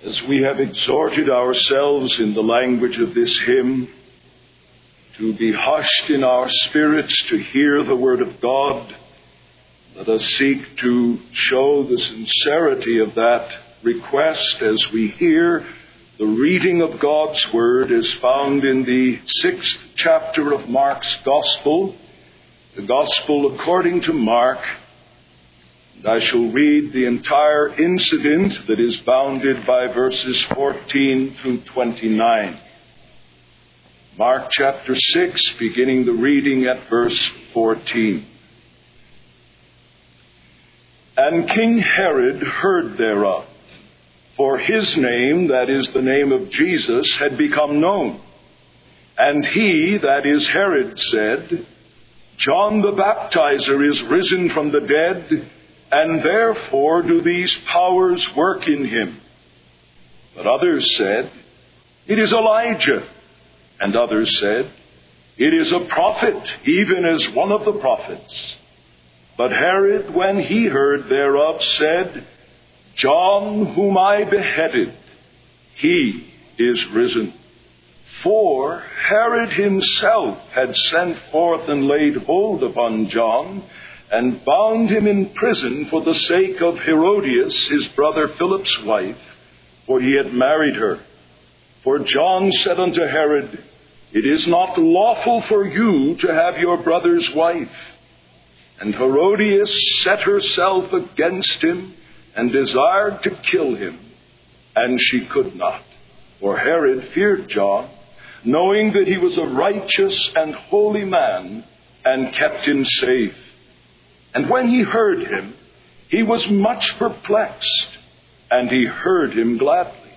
As we have exhorted ourselves in the language of this hymn to be hushed in our spirits to hear the word of God, let us seek to show the sincerity of that request as we hear the reading of God's word as found in the 6th chapter of Mark's Gospel, the Gospel according to Mark. And I shall read the entire incident that is bounded by verses 14 through 29. Mark chapter 6, beginning the reading at verse 14. And King Herod heard thereof, for his name, that is the name of Jesus, had become known. And he, that is Herod, said, John the Baptizer is risen from the dead, and therefore do these powers work in him. But others said, It is Elijah. And others said, It is a prophet, even as one of the prophets. But Herod, when he heard thereof, said, John, whom I beheaded, he is risen. For Herod himself had sent forth and laid hold upon John, and bound him in prison for the sake of Herodias, his brother Philip's wife, for he had married her. For John said unto Herod, It is not lawful for you to have your brother's wife. And Herodias set herself against him, and desired to kill him, and she could not. For Herod feared John, knowing that he was a righteous and holy man, and kept him safe. And when he heard him, he was much perplexed, and he heard him gladly.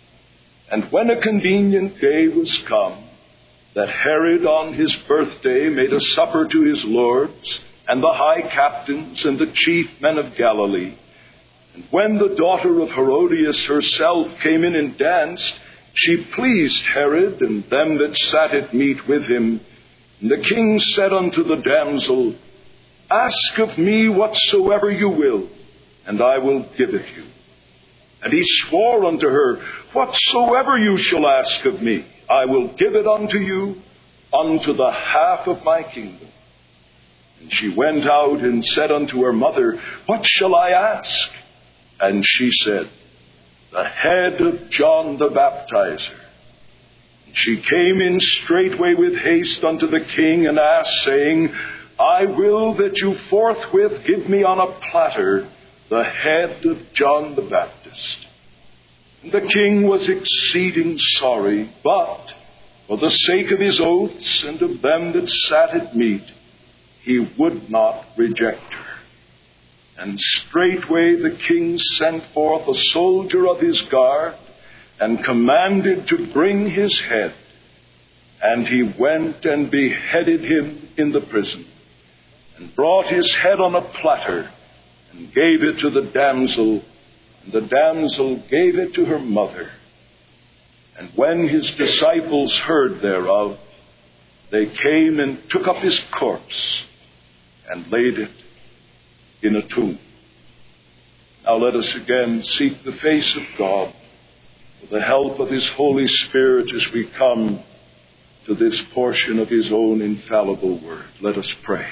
And when a convenient day was come, that Herod on his birthday made a supper to his lords, and the high captains, and the chief men of Galilee, and when the daughter of Herodias herself came in and danced, she pleased Herod and them that sat at meat with him. And the king said unto the damsel, Ask of me whatsoever you will, and I will give it you. And he swore unto her, Whatsoever you shall ask of me, I will give it unto you, unto the half of my kingdom. And she went out and said unto her mother, What shall I ask? And she said, The head of John the Baptizer. And she came in straightway with haste unto the king, and asked, saying, I will that you forthwith give me on a platter the head of John the Baptist. And the king was exceeding sorry, but for the sake of his oaths and of them that sat at meat, he would not reject her. And straightway the king sent forth a soldier of his guard, and commanded to bring his head. And he went and beheaded him in the prison, and brought his head on a platter, and gave it to the damsel, and the damsel gave it to her mother. And when his disciples heard thereof, they came and took up his corpse, and laid it in a tomb. Now let us again seek the face of God with the help of his Holy Spirit as we come to this portion of his own infallible word. Let us pray.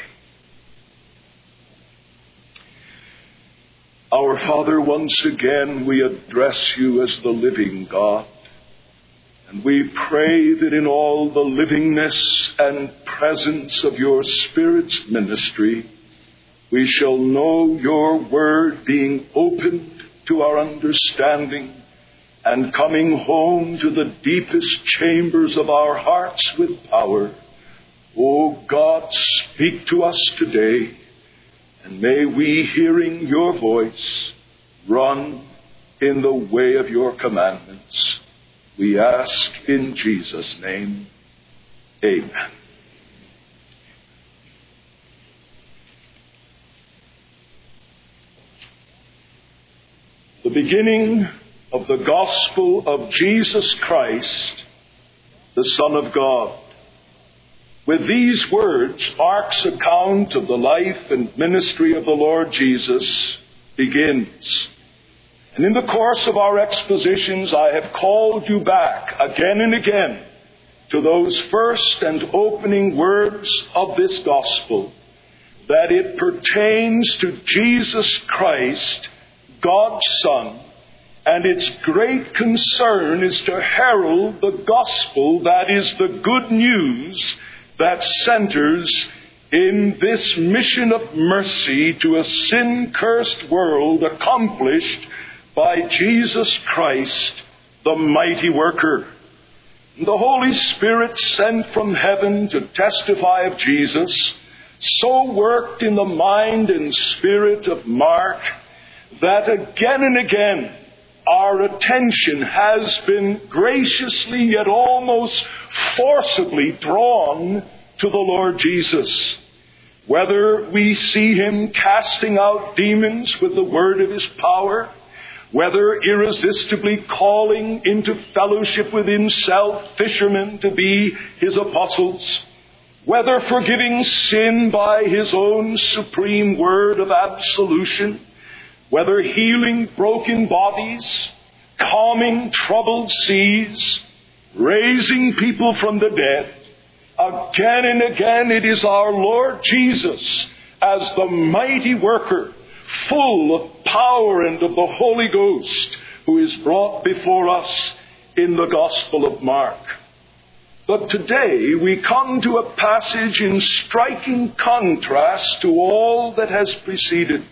Our Father, once again we address you as the living God, and we pray that in all the livingness and presence of your Spirit's ministry, we shall know your word being opened to our understanding and coming home to the deepest chambers of our hearts with power. O God, speak to us today, and may we, hearing your voice, run in the way of your commandments. We ask in Jesus' name, amen. The beginning of the gospel of Jesus Christ, the Son of God. With these words, Mark's account of the life and ministry of the Lord Jesus begins. And in the course of our expositions, I have called you back again and again to those first and opening words of this gospel, that it pertains to Jesus Christ, God's Son, and its great concern is to herald the gospel, that is the good news that centers in this mission of mercy to a sin-cursed world accomplished by Jesus Christ, the mighty worker. The Holy Spirit sent from heaven to testify of Jesus so worked in the mind and spirit of Mark that again and again our attention has been graciously yet almost forcibly drawn to the Lord Jesus. Whether we see him casting out demons with the word of his power, whether irresistibly calling into fellowship with himself fishermen to be his apostles, whether forgiving sin by his own supreme word of absolution, whether healing broken bodies, calming troubled seas, raising people from the dead, again and again it is our Lord Jesus as the mighty worker, full of power and of the Holy Ghost, who is brought before us in the Gospel of Mark. But today we come to a passage in striking contrast to all that has preceded.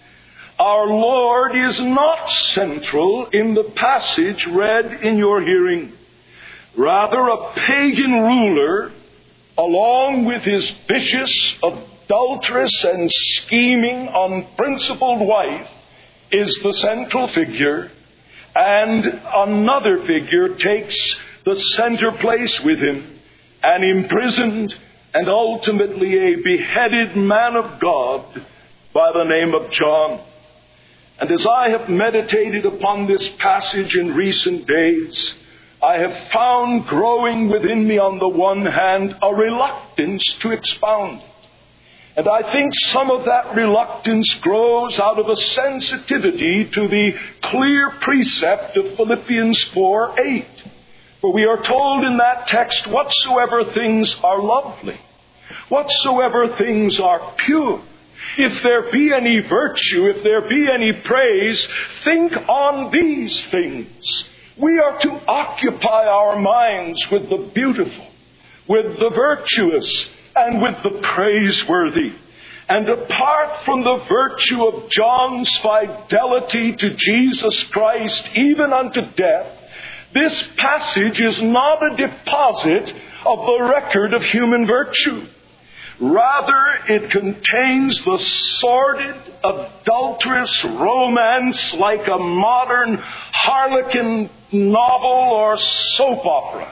Our Lord is not central in the passage read in your hearing. Rather, a pagan ruler, along with his vicious, adulterous, and scheming, unprincipled wife, is the central figure, and another figure takes the center place with him, an imprisoned and ultimately a beheaded man of God by the name of John. And as I have meditated upon this passage in recent days, I have found growing within me on the one hand a reluctance to expound it. And I think some of that reluctance grows out of a sensitivity to the clear precept of Philippians 4:8. For we are told in that text, whatsoever things are lovely, whatsoever things are pure, if there be any virtue, if there be any praise, think on these things. We are to occupy our minds with the beautiful, with the virtuous, and with the praiseworthy. And apart from the virtue of John's fidelity to Jesus Christ, even unto death, this passage is not a deposit of the record of human virtue. Rather, it contains the sordid, adulterous romance like a modern harlequin novel or soap opera.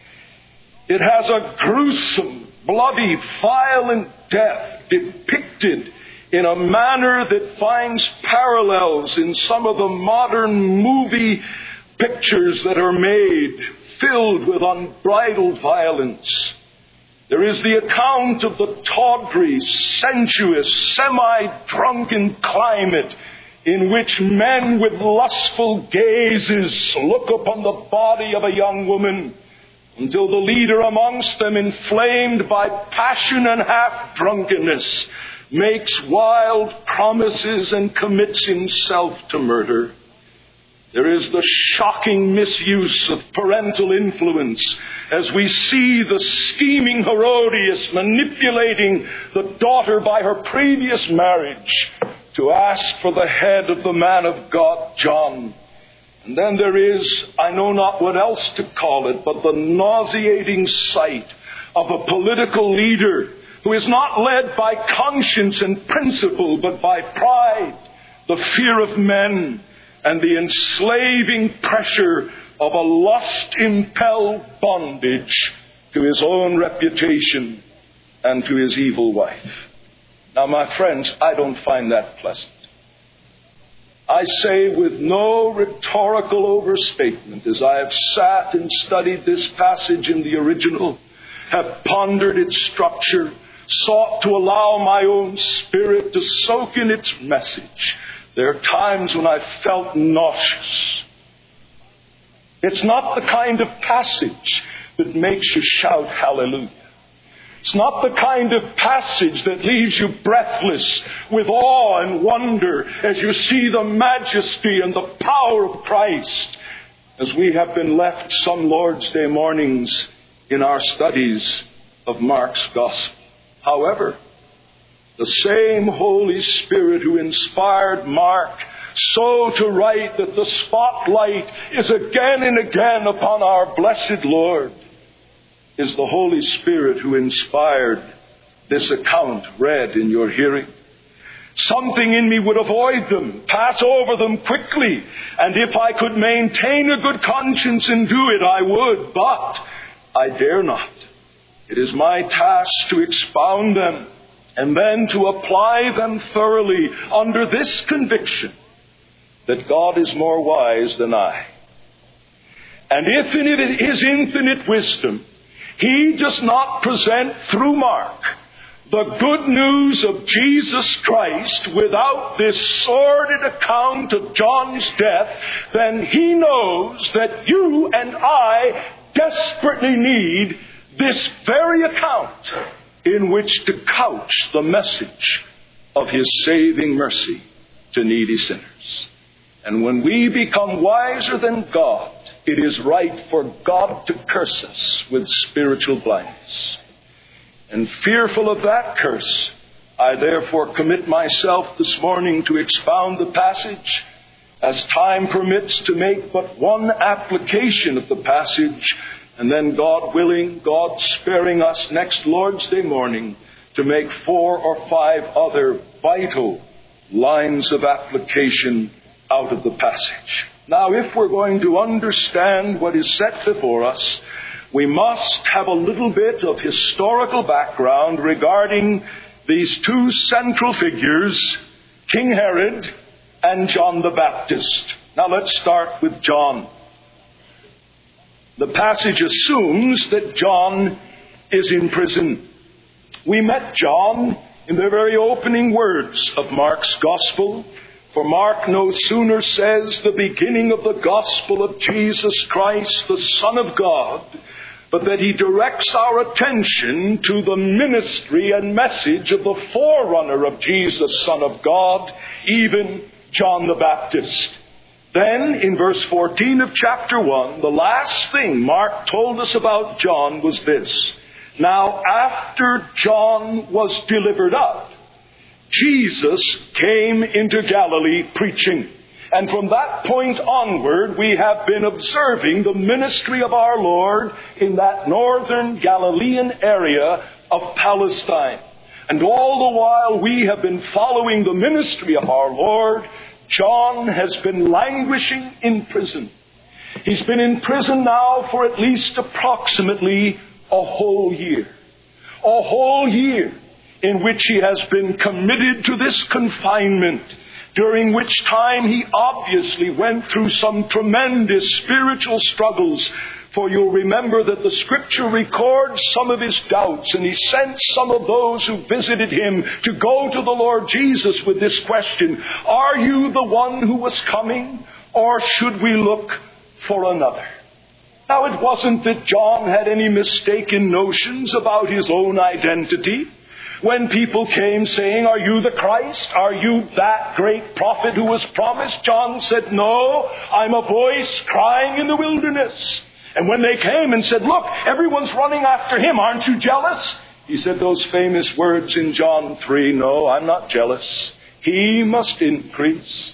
It has a gruesome, bloody, violent death depicted in a manner that finds parallels in some of the modern movie pictures that are made, filled with unbridled violence. There is the account of the tawdry, sensuous, semi-drunken climate in which men with lustful gazes look upon the body of a young woman until the leader amongst them, inflamed by passion and half-drunkenness, makes wild promises and commits himself to murder. There is the shocking misuse of parental influence as we see the scheming Herodias manipulating the daughter by her previous marriage to ask for the head of the man of God, John. And then there is, I know not what else to call it, but the nauseating sight of a political leader who is not led by conscience and principle, but by pride, the fear of men, and the enslaving pressure of a lust-impelled bondage to his own reputation and to his evil wife. Now, my friends, I don't find that pleasant. I say with no rhetorical overstatement, as I have sat and studied this passage in the original, have pondered its structure, sought to allow my own spirit to soak in its message, There are times when I felt nauseous. It's not the kind of passage that makes you shout hallelujah. It's not the kind of passage that leaves you breathless with awe and wonder as you see the majesty and the power of Christ, as we have been left some Lord's Day mornings in our studies of Mark's Gospel. However, the same Holy Spirit who inspired Mark so to write that the spotlight is again and again upon our blessed Lord is the Holy Spirit who inspired this account read in your hearing. Something in me would avoid them, pass over them quickly, and if I could maintain a good conscience and do it, I would, but I dare not. It is my task to expound them and then to apply them thoroughly under this conviction that God is more wise than I. And if in His infinite wisdom He does not present through Mark the good news of Jesus Christ without this sordid account of John's death, then He knows that you and I desperately need this very account in which to couch the message of His saving mercy to needy sinners. And when we become wiser than God, it is right for God to curse us with spiritual blindness. And fearful of that curse, I therefore commit myself this morning to expound the passage, as time permits, to make but one application of the passage, and then, God willing, God sparing us next Lord's Day morning, to make 4 or 5 other vital lines of application out of the passage. Now, if we're going to understand what is set before us, we must have a little bit of historical background regarding these 2 central figures, King Herod and John the Baptist. Now, let's start with John. The passage assumes that John is in prison. We met John in the very opening words of Mark's Gospel. For Mark no sooner says the beginning of the gospel of Jesus Christ, the Son of God, but that he directs our attention to the ministry and message of the forerunner of Jesus, Son of God, even John the Baptist. Then, in verse 14 of chapter 1, the last thing Mark told us about John was this. Now, after John was delivered up, Jesus came into Galilee preaching. And from that point onward, we have been observing the ministry of our Lord in that northern Galilean area of Palestine. And all the while we have been following the ministry of our Lord, John has been languishing in prison. He's been in prison now for at least approximately a whole year. A whole year in which he has been committed to this confinement, during which time he obviously went through some tremendous spiritual struggles. For you'll remember that the Scripture records some of his doubts, and he sent some of those who visited him to go to the Lord Jesus with this question: are you the one who was coming, or should we look for another? Now, it wasn't that John had any mistaken notions about his own identity. When people came saying, are you the Christ? Are you that great prophet who was promised? John said, no, I'm a voice crying in the wilderness. And when they came and said, look, everyone's running after him, aren't you jealous? He said those famous words in John 3, no, I'm not jealous. He must increase.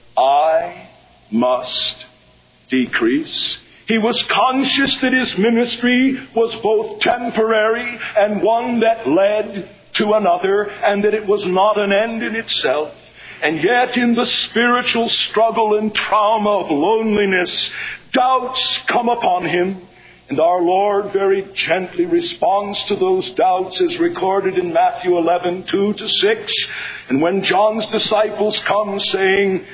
I must decrease. He was conscious that his ministry was both temporary and one that led to another, and that it was not an end in itself. And yet in the spiritual struggle and trauma of loneliness, doubts come upon him. And our Lord very gently responds to those doubts, as recorded in Matthew 11, 2-6. And when John's disciples come saying,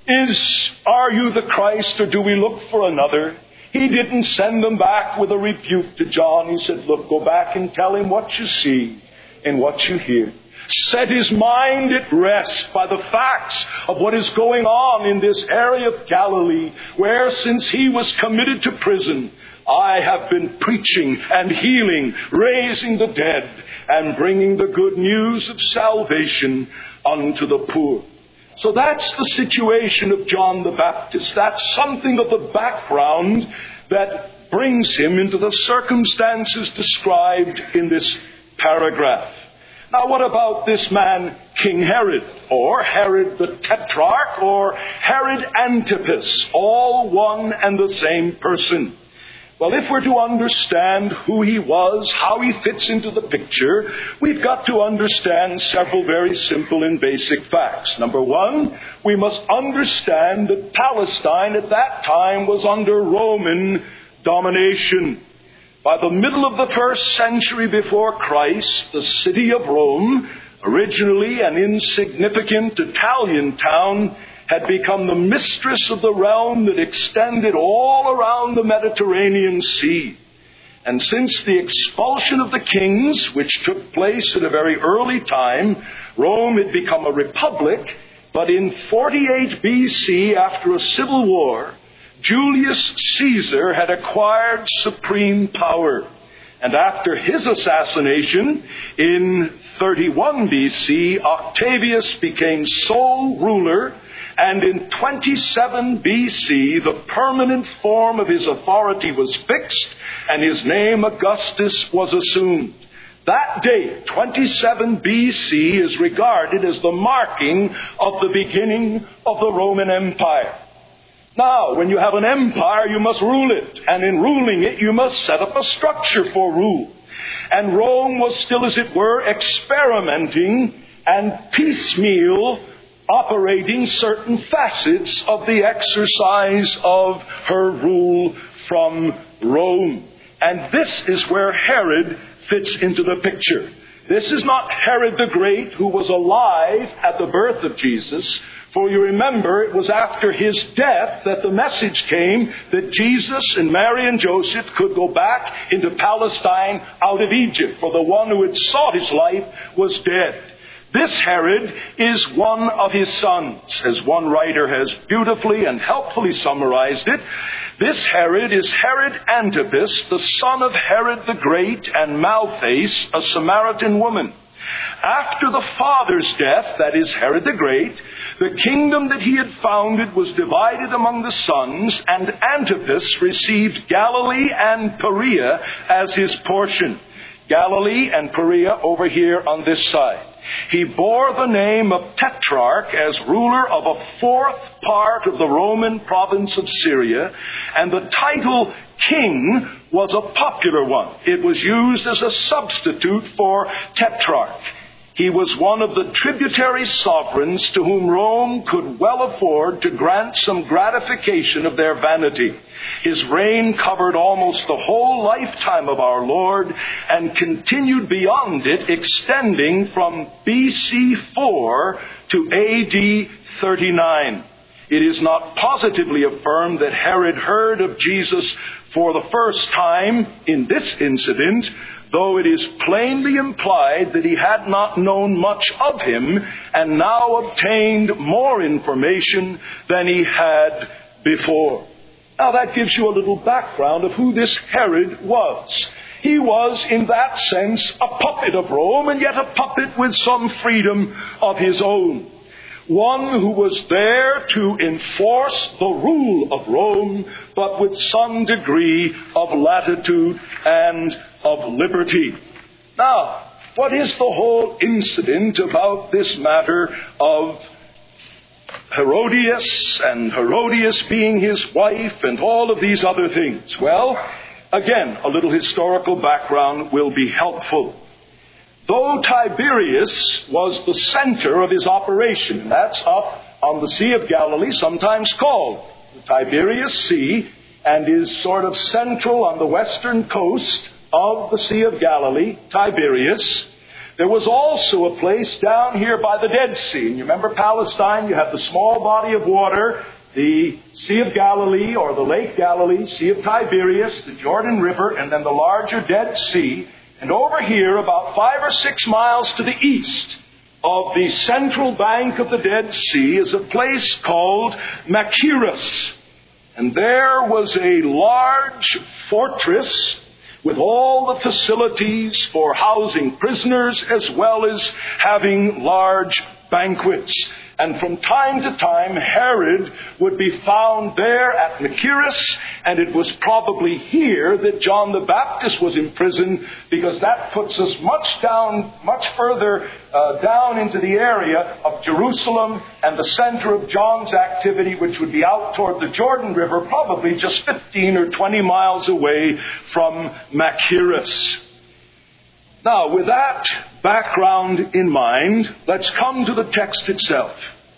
are you the Christ, or do we look for another? He didn't send them back with a rebuke to John. He said, look, go back and tell him what you see and what you hear. set his mind at rest by the facts of what is going on in this area of Galilee, where since he was committed to prison, I have been preaching and healing, raising the dead, and bringing the good news of salvation unto the poor. So that's the situation of John the Baptist. That's something of the background that brings him into the circumstances described in this paragraph. Now, what about this man, King Herod, or Herod the Tetrarch, or Herod Antipas, all one and the same person? Well, if we're to understand who he was, how he fits into the picture, we've got to understand several very simple and basic facts. Number one, we must understand that Palestine at that time was under Roman domination. By the middle of the first century before Christ, the city of Rome, originally an insignificant Italian town, had become the mistress of the realm that extended all around the Mediterranean Sea. And since the expulsion of the kings, which took place at a very early time, Rome had become a republic. But in 48 BC, after a civil war, Julius Caesar had acquired supreme power. And after his assassination in 31 BC, Octavius became sole ruler. And in 27 BC, the permanent form of his authority was fixed, and his name Augustus was assumed. That date, 27 BC, is regarded as the marking of the beginning of the Roman Empire. Now, when you have an empire, you must rule it. And in ruling it, you must set up a structure for rule. And Rome was still, as it were, experimenting and piecemeal operating certain facets of the exercise of her rule from Rome. And this is where Herod fits into the picture. This is not Herod the Great, who was alive at the birth of Jesus. For you remember, it was after his death that the message came that Jesus and Mary and Joseph could go back into Palestine out of Egypt, for the one who had sought his life was dead. This Herod is one of his sons, as one writer has beautifully and helpfully summarized it. This Herod is Herod Antipas, the son of Herod the Great and Malchus, a Samaritan woman. After the father's death, that is Herod the Great, the kingdom that he had founded was divided among the sons, and Antipas received Galilee and Perea as his portion. Galilee and Perea over here on this side. He bore the name of Tetrarch as ruler of a fourth part of the Roman province of Syria, and the title king was a popular one. It was used as a substitute for Tetrarch. He was one of the tributary sovereigns to whom Rome could well afford to grant some gratification of their vanity. His reign covered almost the whole lifetime of our Lord and continued beyond it, extending from BC 4 to AD 39. It is not positively affirmed that Herod heard of Jesus for the first time in this incident, though it is plainly implied that he had not known much of him and now obtained more information than he had before. Now that gives you a little background of who this Herod was. He was, in that sense, a puppet of Rome, and yet a puppet with some freedom of his own. One who was there to enforce the rule of Rome, but with some degree of latitude and of liberty. Now, what is the whole incident about this matter of Herodias and Herodias being his wife and all of these other things? Well, again, a little historical background will be helpful. Though Tiberias was the center of his operation, that's up on the Sea of Galilee, sometimes called the Tiberias Sea, and is sort of central on the western coast of the Sea of Galilee, Tiberias. There was also a place down here by the Dead Sea. And you remember Palestine, you have the small body of water, the Sea of Galilee or the Lake Galilee, Sea of Tiberias, the Jordan River, and then the larger Dead Sea. And over here, about 5 or 6 miles to the east, of the central bank of the Dead Sea is a place called Machaerus. And there was a large fortress with all the facilities for housing prisoners as well as having large banquets. And from time to time, Herod would be found there at Machaerus, and it was probably here that John the Baptist was imprisoned, because that puts us much further down into the area of Jerusalem and the center of John's activity, which would be out toward the Jordan River, probably just 15 or 20 miles away from Machaerus. Now, with that background in mind, let's come to the text itself.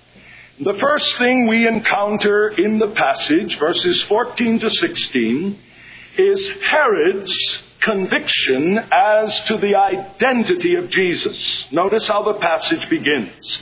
The first thing we encounter in the passage, verses 14 to 16, is Herod's conviction as to the identity of Jesus. Notice how the passage begins.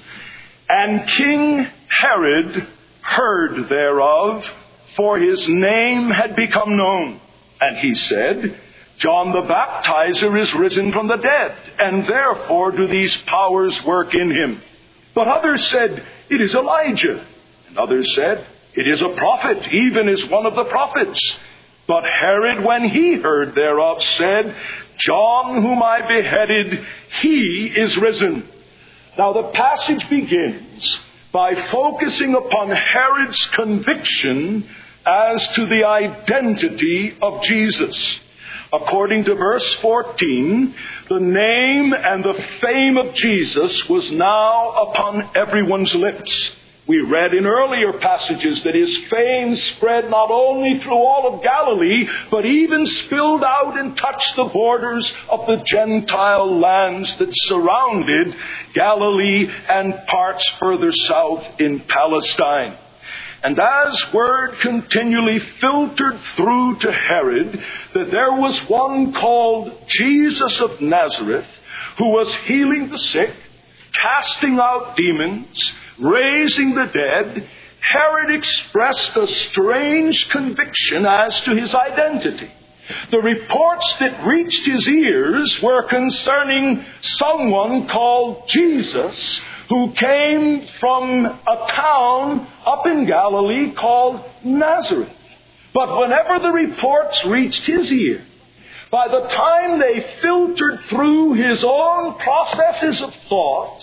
And King Herod heard thereof, for his name had become known. And he said, John the Baptizer is risen from the dead, and therefore do these powers work in him. But others said, it is Elijah. And others said, it is a prophet, even as one of the prophets. But Herod, when he heard thereof, said, John, whom I beheaded, he is risen. Now the passage begins by focusing upon Herod's conviction as to the identity of Jesus. According to verse 14, the name and the fame of Jesus was now upon everyone's lips. We read in earlier passages that his fame spread not only through all of Galilee, but even spilled out and touched the borders of the Gentile lands that surrounded Galilee and parts further south in Palestine. And as word continually filtered through to Herod that there was one called Jesus of Nazareth who was healing the sick, casting out demons, raising the dead, Herod expressed a strange conviction as to his identity. The reports that reached his ears were concerning someone called Jesus, who came from a town up in Galilee called Nazareth. But whenever the reports reached his ear, by the time they filtered through his own processes of thought,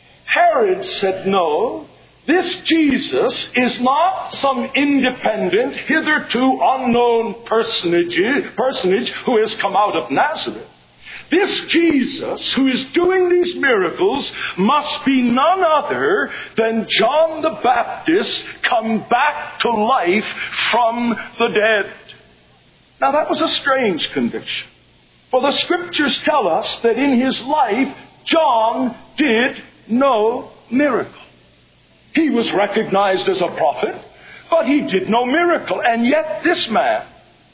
Herod said, no, this Jesus is not some independent, hitherto unknown personage who has come out of Nazareth. This Jesus who is doing these miracles must be none other than John the Baptist come back to life from the dead. Now that was a strange conviction. For the Scriptures tell us that in his life, John did no miracle. He was recognized as a prophet, but he did no miracle. And yet this man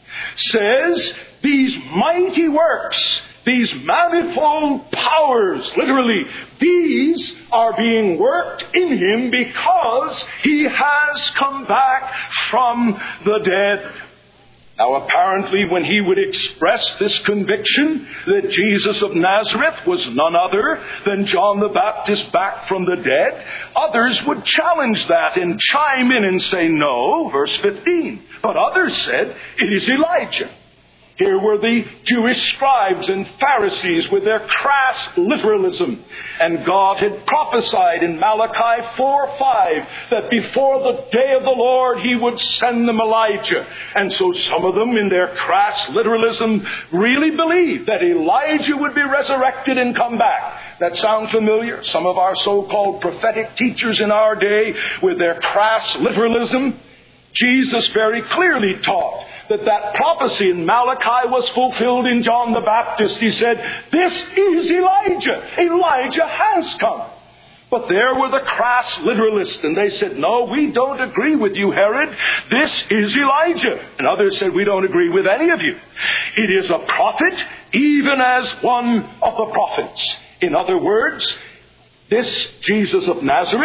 says these mighty works, these manifold powers, literally, these are being worked in him because he has come back from the dead. Now, apparently, when he would express this conviction that Jesus of Nazareth was none other than John the Baptist back from the dead, others would challenge that and chime in and say, no, verse 15. But others said, it is Elijah. Here were the Jewish scribes and Pharisees with their crass literalism. And God had prophesied in Malachi 4:5 that before the day of the Lord he would send them Elijah. And so some of them in their crass literalism really believed that Elijah would be resurrected and come back. That sound familiar? Some of our so-called prophetic teachers in our day with their crass literalism. Jesus very clearly taught that prophecy in Malachi was fulfilled in John the Baptist. He said, this is Elijah. Elijah has come. But there were the crass literalists, and they said, no, we don't agree with you, Herod. This is Elijah. And others said, we don't agree with any of you. It is a prophet, even as one of the prophets. In other words, this Jesus of Nazareth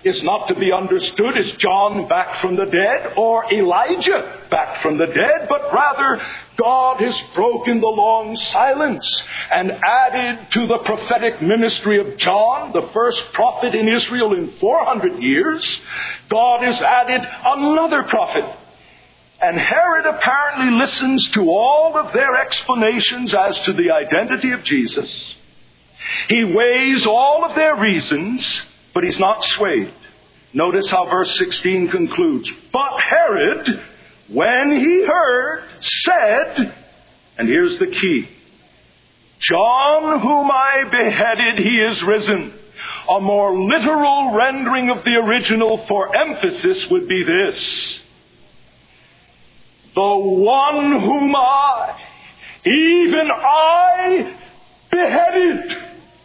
is not to be understood as John back from the dead or Elijah back from the dead, but rather God has broken the long silence and added to the prophetic ministry of John, the first prophet in Israel in 400 years. God has added another prophet. And Herod apparently listens to all of their explanations as to the identity of Jesus. He weighs all of their reasons, but he's not swayed. Notice how verse 16 concludes. But Herod, when he heard, said, and here's the key, John whom I beheaded, he is risen. A more literal rendering of the original for emphasis would be this. The one whom even I, beheaded.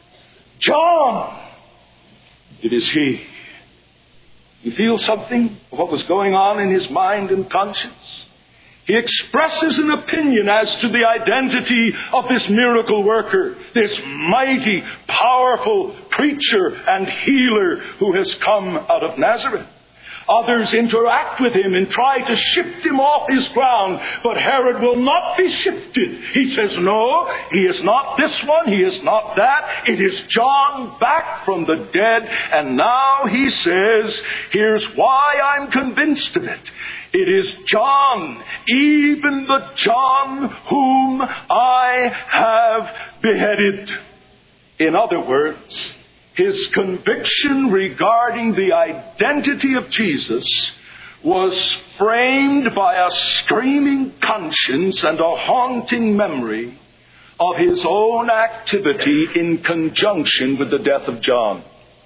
John. It is he. You feel something of what was going on in his mind and conscience? He expresses an opinion as to the identity of this miracle worker, this mighty, powerful preacher and healer who has come out of Nazareth. Others interact with him and try to shift him off his ground, but Herod will not be shifted. He says, no, he is not this one, he is not that. It is John back from the dead. And now he says, here's why I'm convinced of it. It is John, even the John whom I have beheaded. In other words, his conviction regarding the identity of Jesus was framed by a screaming conscience and a haunting memory of his own activity in conjunction with the death of John.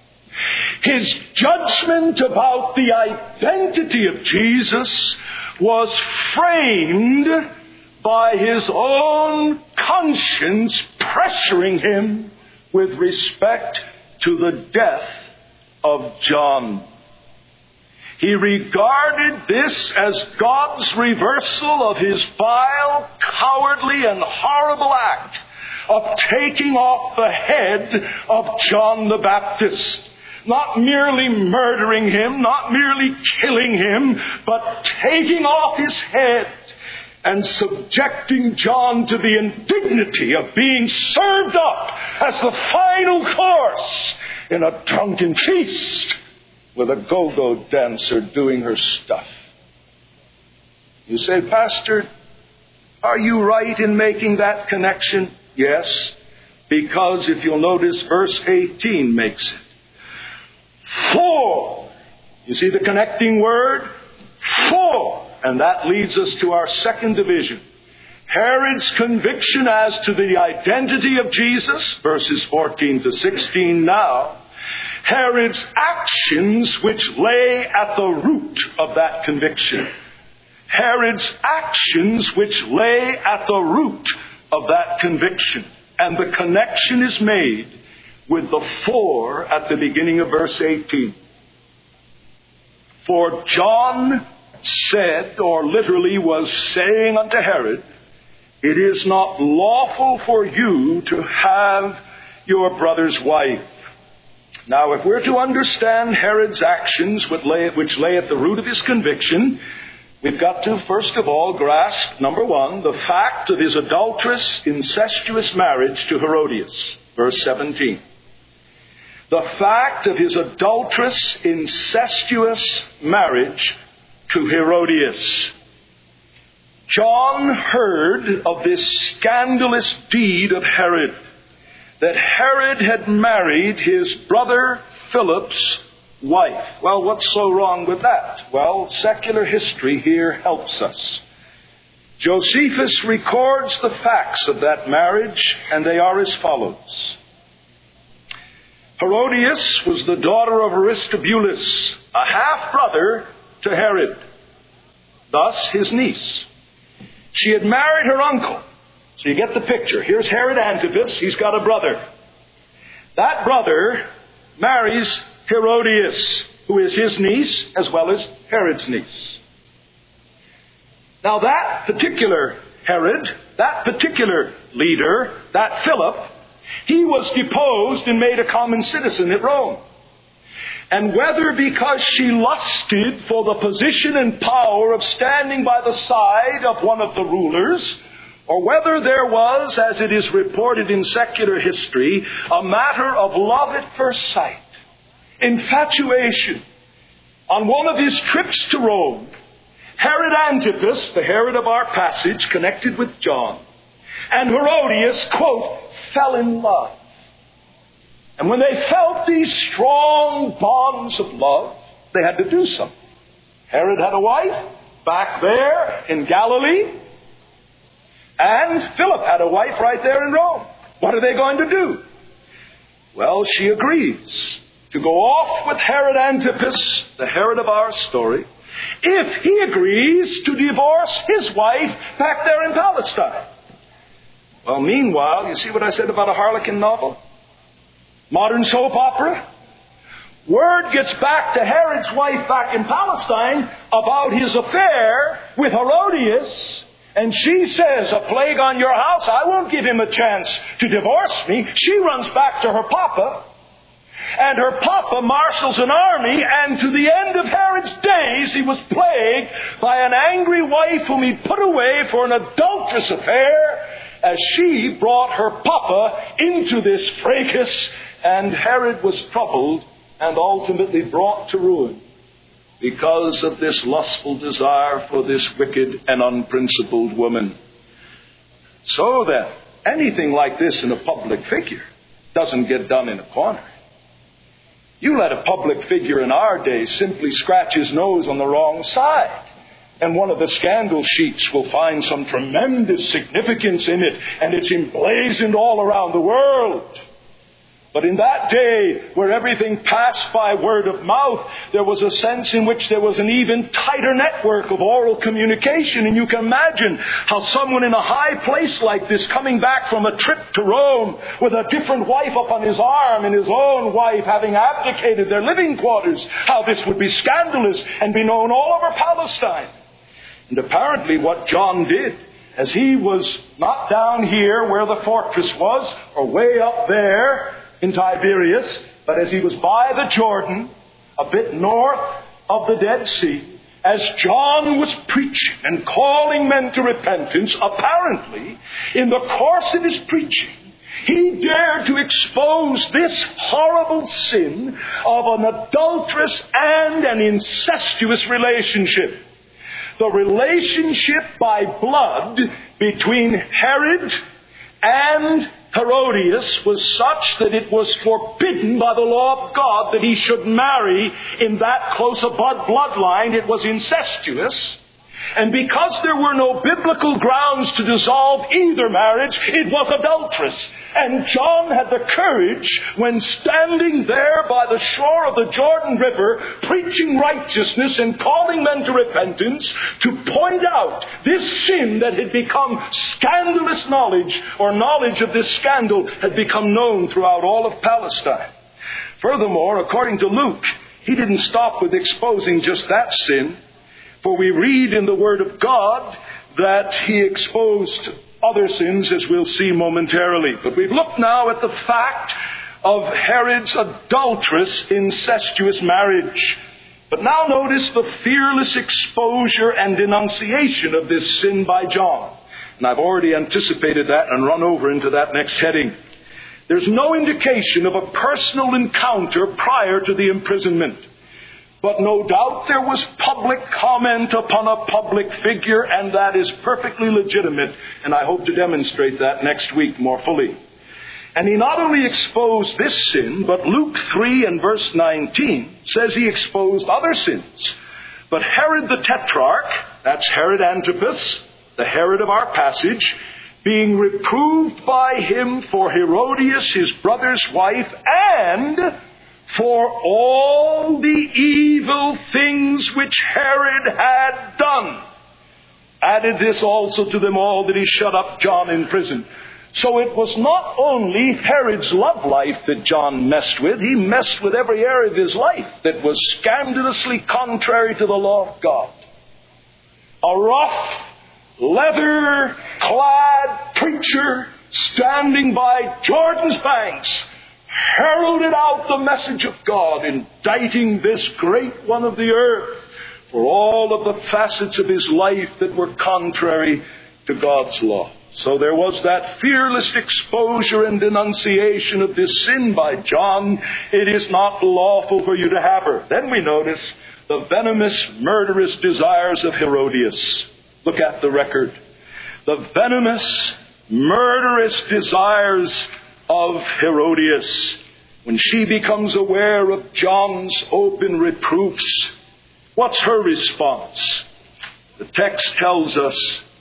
His judgment about the identity of Jesus was framed by his own conscience pressuring him with respect to the death of John. He regarded this as God's reversal of his vile, cowardly, and horrible act of taking off the head of John the Baptist. Not merely murdering him, not merely killing him, but taking off his head and subjecting John to the indignity of being served up as the final course in a drunken feast with a go-go dancer doing her stuff. You say, Pastor, are you right in making that connection? Yes, because if you'll notice, verse 18 makes it. For, you see the connecting word? For. And that leads us to our second division. Herod's conviction as to the identity of Jesus, verses 14 to 16 now. Herod's actions which lay at the root of that conviction. Herod's actions which lay at the root of that conviction. And the connection is made with the for at the beginning of verse 18. For John said, or literally was saying unto Herod, it is not lawful for you to have your brother's wife. Now, if we're to understand Herod's actions, which lay at the root of his conviction, we've got to, first of all, grasp, number one, the fact of his adulterous, incestuous marriage to Herodias. Verse 17. The fact of his adulterous, incestuous marriage to Herodias. John heard of this scandalous deed of Herod, that Herod had married his brother Philip's wife. Well, what's so wrong with that? Well, secular history here helps us. Josephus records the facts of that marriage, and they are as follows. Herodias was the daughter of Aristobulus, a half-brother to Herod, thus his niece. She had married her uncle. So you get the picture. Here's Herod Antipas. He's got a brother. That brother marries Herodias, who is his niece as well as Herod's niece. Now that particular Herod, that particular leader, that Philip, he was deposed and made a common citizen at Rome. And whether because she lusted for the position and power of standing by the side of one of the rulers, or whether there was, as it is reported in secular history, a matter of love at first sight, infatuation. On one of his trips to Rome, Herod Antipas, the Herod of our passage, connected with John, and Herodias, quote, fell in love. And when they felt these strong bonds of love, they had to do something. Herod had a wife back there in Galilee, and Philip had a wife right there in Rome. What are they going to do? Well, she agrees to go off with Herod Antipas, the Herod of our story, if he agrees to divorce his wife back there in Palestine. Well, meanwhile, you see what I said about a Harlequin novel? Modern soap opera? Word gets back to Herod's wife back in Palestine about his affair with Herodias, and she says, a plague on your house, I won't give him a chance to divorce me. She runs back to her papa, and her papa marshals an army, and to the end of Herod's days, he was plagued by an angry wife whom he put away for an adulterous affair, as she brought her papa into this fracas, and Herod was troubled and ultimately brought to ruin because of this lustful desire for this wicked and unprincipled woman. So then, anything like this in a public figure doesn't get done in a corner. You let a public figure in our day simply scratch his nose on the wrong side, and one of the scandal sheets will find some tremendous significance in it, and it's emblazoned all around the world. But in that day, where everything passed by word of mouth, there was a sense in which there was an even tighter network of oral communication. And you can imagine how someone in a high place like this, coming back from a trip to Rome with a different wife up on his arm and his own wife having abdicated their living quarters, how this would be scandalous and be known all over Palestine. And apparently what John did, as he was not down here where the fortress was, or way up there in Tiberias, but as he was by the Jordan, a bit north of the Dead Sea, as John was preaching and calling men to repentance, apparently, in the course of his preaching, he dared to expose this horrible sin of an adulterous and an incestuous relationship. The relationship by blood between Herod and Herodias was such that it was forbidden by the law of God that he should marry in that close a bloodline. It was incestuous. And because there were no biblical grounds to dissolve either marriage, it was adulterous. And John had the courage, when standing there by the shore of the Jordan River, preaching righteousness and calling men to repentance, to point out this sin that had become scandalous knowledge, or knowledge of this scandal had become known throughout all of Palestine. Furthermore, according to Luke, he didn't stop with exposing just that sin. For we read in the Word of God that he exposed other sins, as we'll see momentarily. But we've looked now at the fact of Herod's adulterous, incestuous marriage. But now notice the fearless exposure and denunciation of this sin by John. And I've already anticipated that and run over into that next heading. There's no indication of a personal encounter prior to the imprisonment. But no doubt there was public comment upon a public figure, and that is perfectly legitimate, and I hope to demonstrate that next week more fully. And he not only exposed this sin, but Luke 3 and verse 19 says he exposed other sins. But Herod the Tetrarch, that's Herod Antipas, the Herod of our passage, being reproved by him for Herodias, his brother's wife, and for all the evil things which Herod had done, added this also to them all, that he shut up John in prison. So it was not only Herod's love life that John messed with. He messed with every area of his life that was scandalously contrary to the law of God. A rough, leather-clad preacher standing by Jordan's banks, heralded out the message of God, indicting this great one of the earth for all of the facets of his life that were contrary to God's law. So there was that fearless exposure and denunciation of this sin by John. It is not lawful for you to have her. Then we notice the venomous, murderous desires of Herodias. Look at the record. The venomous, murderous desires of Herodias. When she becomes aware of John's open reproofs, what's her response? The text tells us,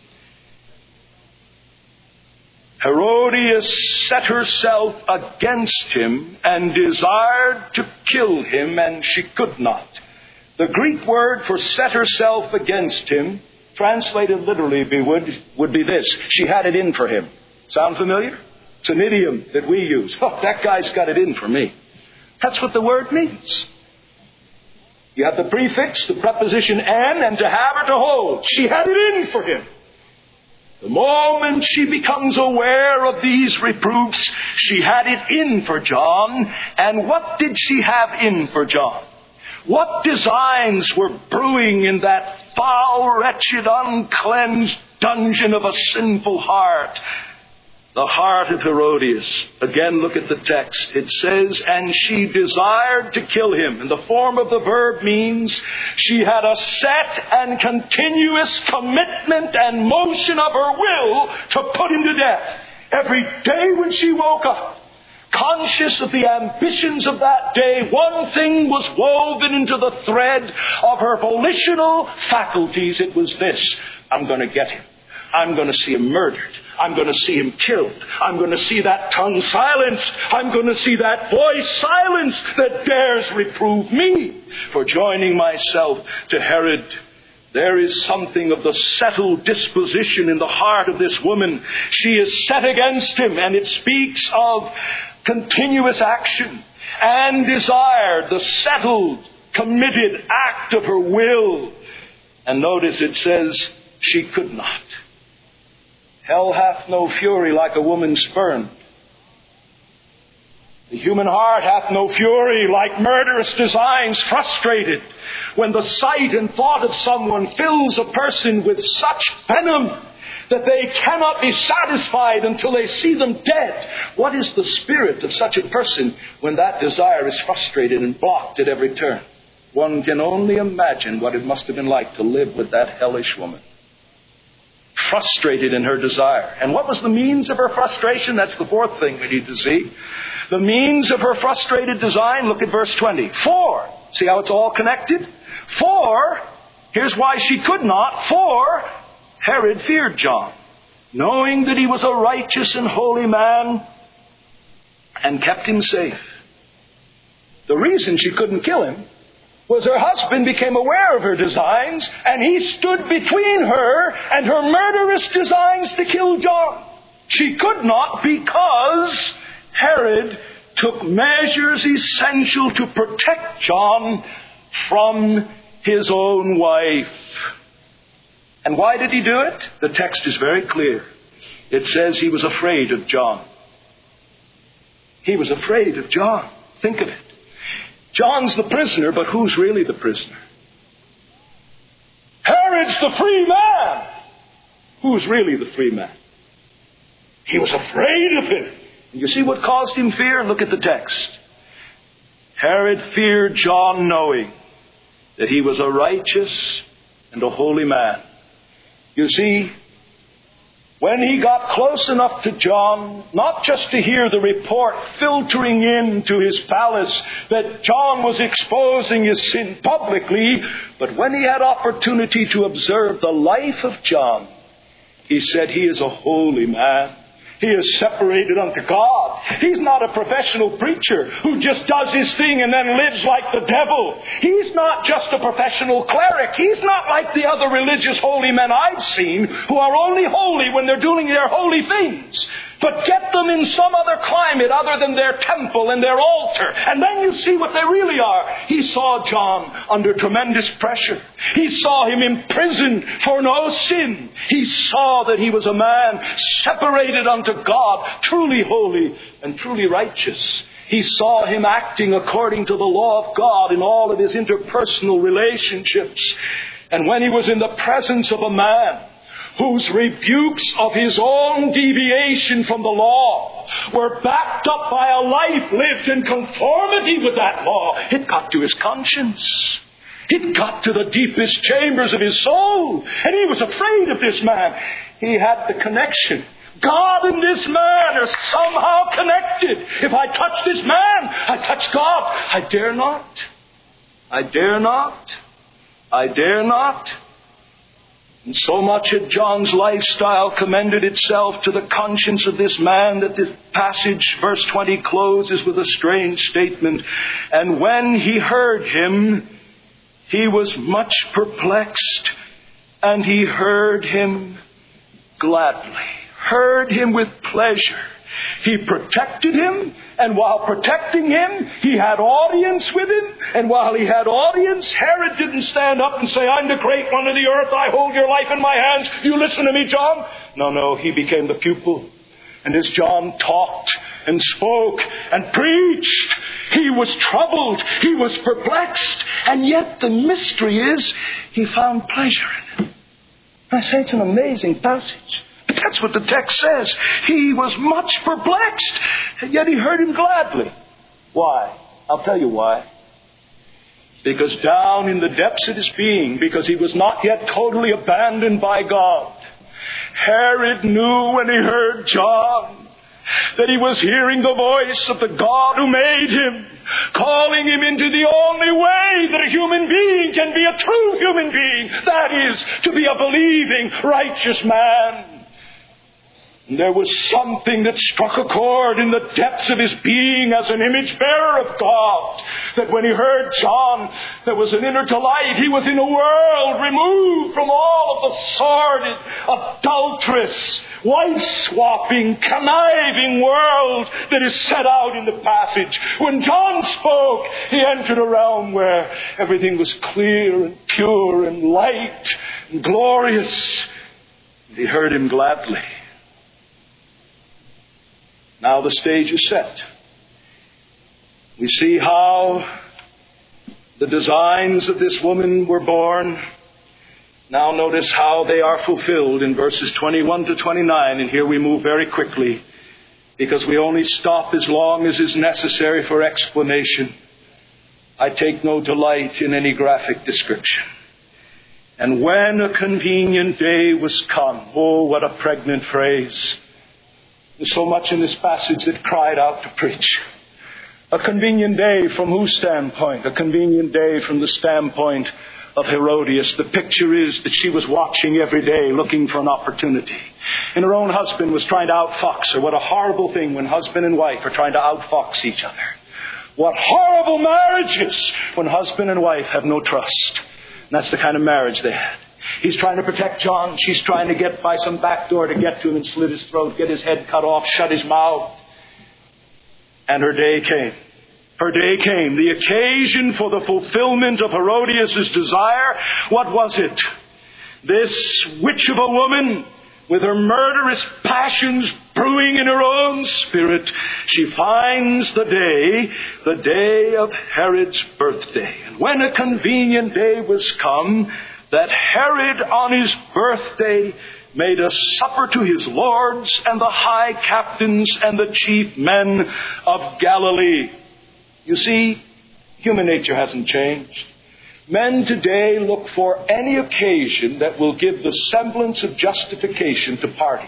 Herodias set herself against him and desired to kill him, and she could not. The Greek word for set herself against him, translated literally would be this: she had it in for him. Sound familiar? It's an idiom that we use. Oh, that guy's got it in for me. That's what the word means. You have the prefix, the preposition "and," and to have or to hold. She had it in for him. The moment she becomes aware of these reproofs, she had it in for John. And what did she have in for John? What designs were brewing in that foul, wretched, uncleansed dungeon of a sinful heart? The heart of Herodias. Again, look at the text. It says, and she desired to kill him. And the form of the verb means she had a set and continuous commitment and motion of her will to put him to death. Every day when she woke up, conscious of the ambitions of that day, one thing was woven into the thread of her volitional faculties. It was this: I'm going to get him. I'm going to see him murdered. I'm going to see him killed. I'm going to see that tongue silenced. I'm going to see that voice silenced that dares reprove me for joining myself to Herod. There is something of the settled disposition in the heart of this woman. She is set against him, and it speaks of continuous action and desire, the settled, committed act of her will. And notice it says, she could not. Hell hath no fury like a woman spurned. The human heart hath no fury like murderous designs frustrated. When the sight and thought of someone fills a person with such venom that they cannot be satisfied until they see them dead, what is the spirit of such a person when that desire is frustrated and blocked at every turn? One can only imagine what it must have been like to live with that hellish woman. Frustrated in her desire. And what was the means of her frustration? That's the fourth thing we need to see. The means of her frustrated design, look at verse 20. For, see how it's all connected? For, here's why she could not. For Herod feared John, knowing that he was a righteous and holy man, and kept him safe. The reason she couldn't kill him was her husband became aware of her designs, and he stood between her and her murderous designs to kill John. She could not because Herod took measures essential to protect John from his own wife. And why did he do it? The text is very clear. It says he was afraid of John. He was afraid of John. Think of it. John's the prisoner, but who's really the prisoner? Herod's the free man. Who's really the free man? He was afraid of him. You see what caused him fear? Look at the text. Herod feared John, knowing that he was a righteous and a holy man. You see, when he got close enough to John, not just to hear the report filtering into his palace that John was exposing his sin publicly, but when he had opportunity to observe the life of John, he said, he is a holy man. He is separated unto God. He's not a professional preacher who just does his thing and then lives like the devil. He's not just a professional cleric. He's not like the other religious holy men I've seen who are only holy when they're doing their holy things. But get them in some other climate other than their temple and their altar, and then you see what they really are. He saw John under tremendous pressure. He saw him imprisoned for no sin. He saw that he was a man separated unto God, truly holy and truly righteous. He saw him acting according to the law of God in all of his interpersonal relationships. And when he was in the presence of a man whose rebukes of his own deviation from the law were backed up by a life lived in conformity with that law, it got to his conscience. It got to the deepest chambers of his soul. And he was afraid of this man. He had the connection. God and this man are somehow connected. If I touch this man, I touch God. I dare not. I dare not. I dare not. And so much had John's lifestyle commended itself to the conscience of this man that this passage, verse 20, closes with a strange statement. And when he heard him, he was much perplexed, and he heard him gladly. Heard him with pleasure. He protected him, and while protecting him, he had audience with him. And while he had audience, Herod didn't stand up and say, I'm the great one of the earth, I hold your life in my hands, you listen to me, John. No, he became the pupil. And as John talked and spoke and preached, he was troubled, he was perplexed, and yet the mystery is, he found pleasure in it. I say it's an amazing passage. That's what the text says. He was much perplexed, and yet he heard him gladly. Why? I'll tell you why. Because down in the depths of his being, because he was not yet totally abandoned by God, Herod knew when he heard John that he was hearing the voice of the God who made him, calling him into the only way that a human being can be a true human being. That is, to be a believing, righteous man. And there was something that struck a chord in the depths of his being as an image bearer of God, that when he heard John, there was an inner delight. He was in a world removed from all of the sordid, adulterous, wife-swapping, conniving world that is set out in the passage. When John spoke, he entered a realm where everything was clear and pure and light and glorious. And he heard him gladly. Now the stage is set. We see how the designs of this woman were born. Now notice how they are fulfilled in verses 21 to 29. And here we move very quickly, because we only stop as long as is necessary for explanation. I take no delight in any graphic description. And when a convenient day was come, oh, what a pregnant phrase. There's so much in this passage that cried out to preach. A convenient day from whose standpoint? A convenient day from the standpoint of Herodias. The picture is that she was watching every day, looking for an opportunity. And her own husband was trying to outfox her. What a horrible thing when husband and wife are trying to outfox each other. What horrible marriages when husband and wife have no trust. And that's the kind of marriage they had. He's trying to protect John. She's trying to get by some back door to get to him and slit his throat, get his head cut off, shut his mouth. And her day came. Her day came. The occasion for the fulfillment of Herodias' desire. What was it? This witch of a woman, with her murderous passions brewing in her own spirit, she finds the day of Herod's birthday. And when a convenient day was come, that Herod on his birthday made a supper to his lords and the high captains and the chief men of Galilee. You see, human nature hasn't changed. Men today look for any occasion that will give the semblance of justification to party.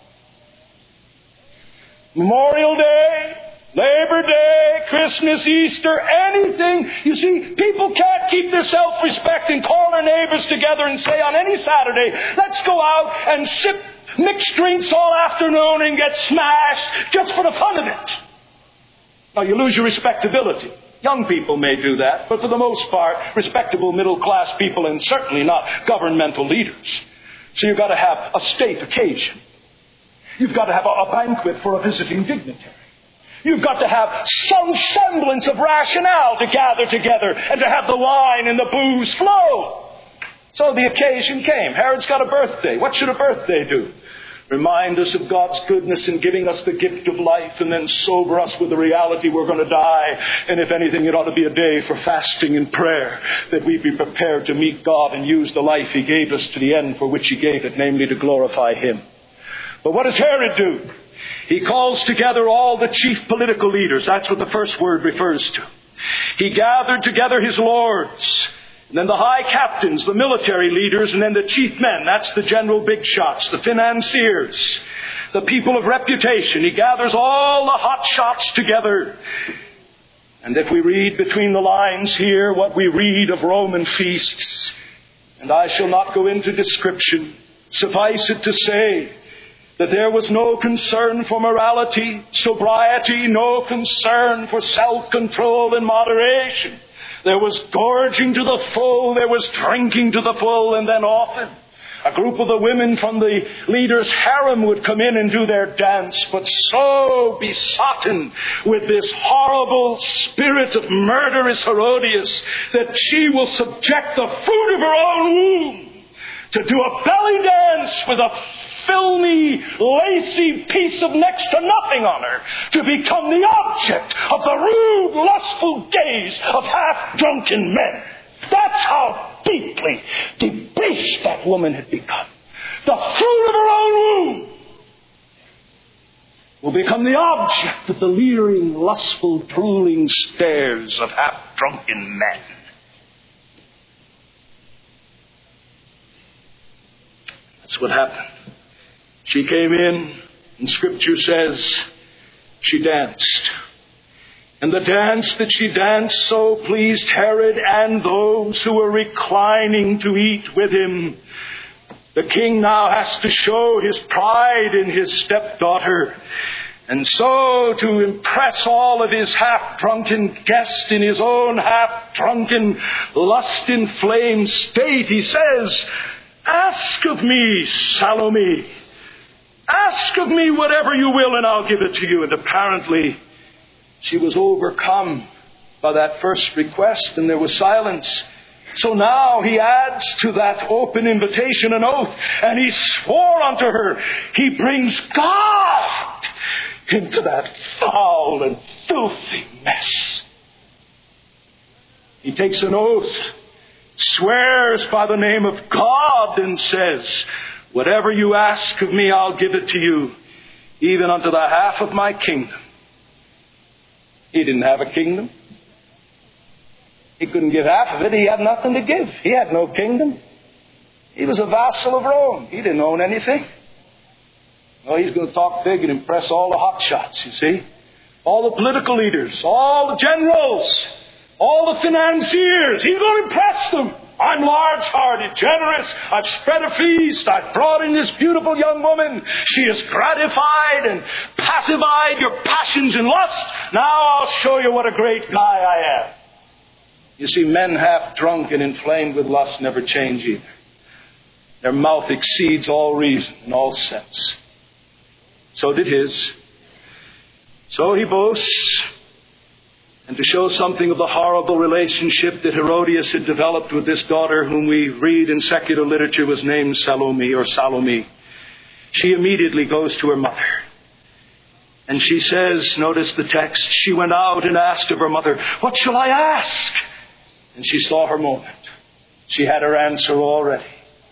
Memorial Day, Labor Day, Christmas, Easter, anything. You see, people can't keep their self-respect and call their neighbors together and say on any Saturday, let's go out and sip mixed drinks all afternoon and get smashed just for the fun of it. Now, you lose your respectability. Young people may do that, but for the most part, respectable middle-class people and certainly not governmental leaders. So you've got to have a state occasion. You've got to have a banquet for a visiting dignitary. You've got to have some semblance of rationale to gather together and to have the wine and the booze flow. So the occasion came. Herod's got a birthday. What should a birthday do? remind us of God's goodness in giving us the gift of life, and then sober us with the reality we're going to die. And if anything, it ought to be a day for fasting and prayer, that we be prepared to meet God and use the life He gave us to the end for which He gave it, namely to glorify Him. But what does Herod do? He calls together all the chief political leaders. That's what the first word refers to. He gathered together his lords, and then the high captains, the military leaders, and then the chief men. That's the general big shots, the financiers, the people of reputation. He gathers all the hot shots together. And if we read between the lines here what we read of Roman feasts, and I shall not go into description, suffice it to say that there was no concern for morality, sobriety, no concern for self-control and moderation. There was gorging to the full, there was drinking to the full, and then often a group of the women from the leader's harem would come in and do their dance, but so besotted with this horrible spirit of murderous Herodias that she will subject the fruit of her own womb to do a belly dance with a filmy, lacy piece of next to nothing on her, to become the object of the rude, lustful gaze of half-drunken men. That's how deeply debased that woman had become. The fruit of her own womb will become the object of the leering, lustful, drooling stares of half-drunken men. That's what happened. She came in, and Scripture says she danced. And the dance that she danced so pleased Herod and those who were reclining to eat with him. The king now has to show his pride in his stepdaughter. And so, to impress all of his half-drunken guests in his own half-drunken, lust-inflamed state, he says, "Ask of me, Salome. Ask of me whatever you will, and I'll give it to you." And apparently, she was overcome by that first request, and there was silence. So now he adds to that open invitation an oath, and he swore unto her. He brings God into that foul and filthy mess. He takes an oath, swears by the name of God, and says, "Whatever you ask of me, I'll give it to you, even unto the half of my kingdom." He didn't have a kingdom. He couldn't give half of it. He had nothing to give. He had no kingdom. He was a vassal of Rome. He didn't own anything. Well, he's going to talk big and impress all the hotshots, you see. All the political leaders, all the generals, all the financiers. He's going to impress them. I'm large-hearted, generous. I've spread a feast. I've brought in this beautiful young woman. She has gratified and pacified your passions and lust. Now I'll show you what a great guy I am. You see, men half drunk and inflamed with lust never change either. Their mouth exceeds all reason and all sense. So did his. So he boasts. And to show something of the horrible relationship that Herodias had developed with this daughter, whom we read in secular literature was named Salome or Salome, she immediately goes to her mother. And she says, notice the text, she went out and asked of her mother, "What shall I ask?" And she saw her moment. She had her answer already.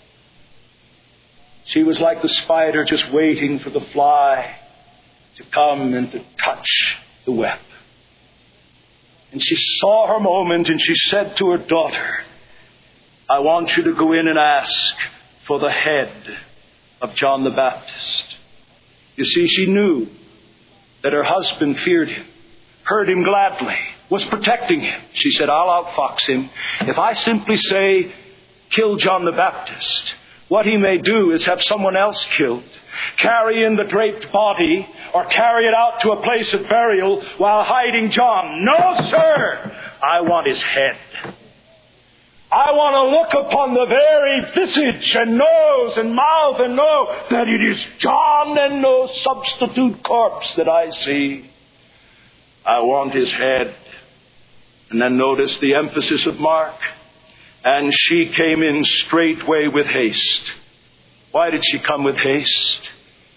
She was like the spider just waiting for the fly to come and to touch the web. And she saw her moment, and she said to her daughter, "I want you to go in and ask for the head of John the Baptist." You see, she knew that her husband feared him, heard him gladly, was protecting him. She said, "I'll outfox him. If I simply say, 'Kill John the Baptist,' what he may do is have someone else killed, carry in the draped body, or carry it out to a place of burial while hiding John. No, sir! I want his head. I want to look upon the very visage and nose and mouth and know that it is John and no substitute corpse that I see. I want his head." And then notice the emphasis of Mark. And she came in straightway with haste. Why did she come with haste?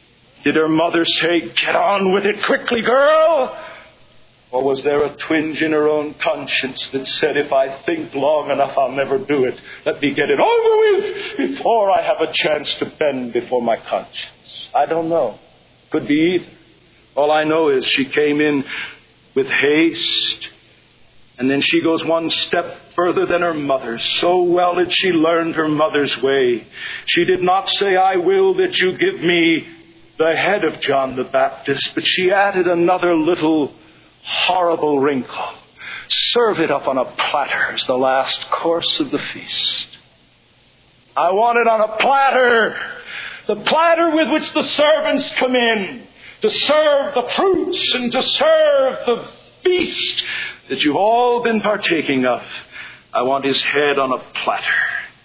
Did her mother say, "Get on with it quickly, girl"? Or was there a twinge in her own conscience that said, "If I think long enough, I'll never do it. Let me get it over with before I have a chance to bend before my conscience"? I don't know. Could be either. All I know is she came in with haste, and then she goes one step further than her mother. So well had she learned her mother's way. She did not say, "I will that you give me the head of John the Baptist," but she added another little horrible wrinkle. "Serve it up on a platter as the last course of the feast." I want it on a platter. The platter with which the servants come in to serve the fruits and to serve the feast that you've all been partaking of. I want his head on a platter.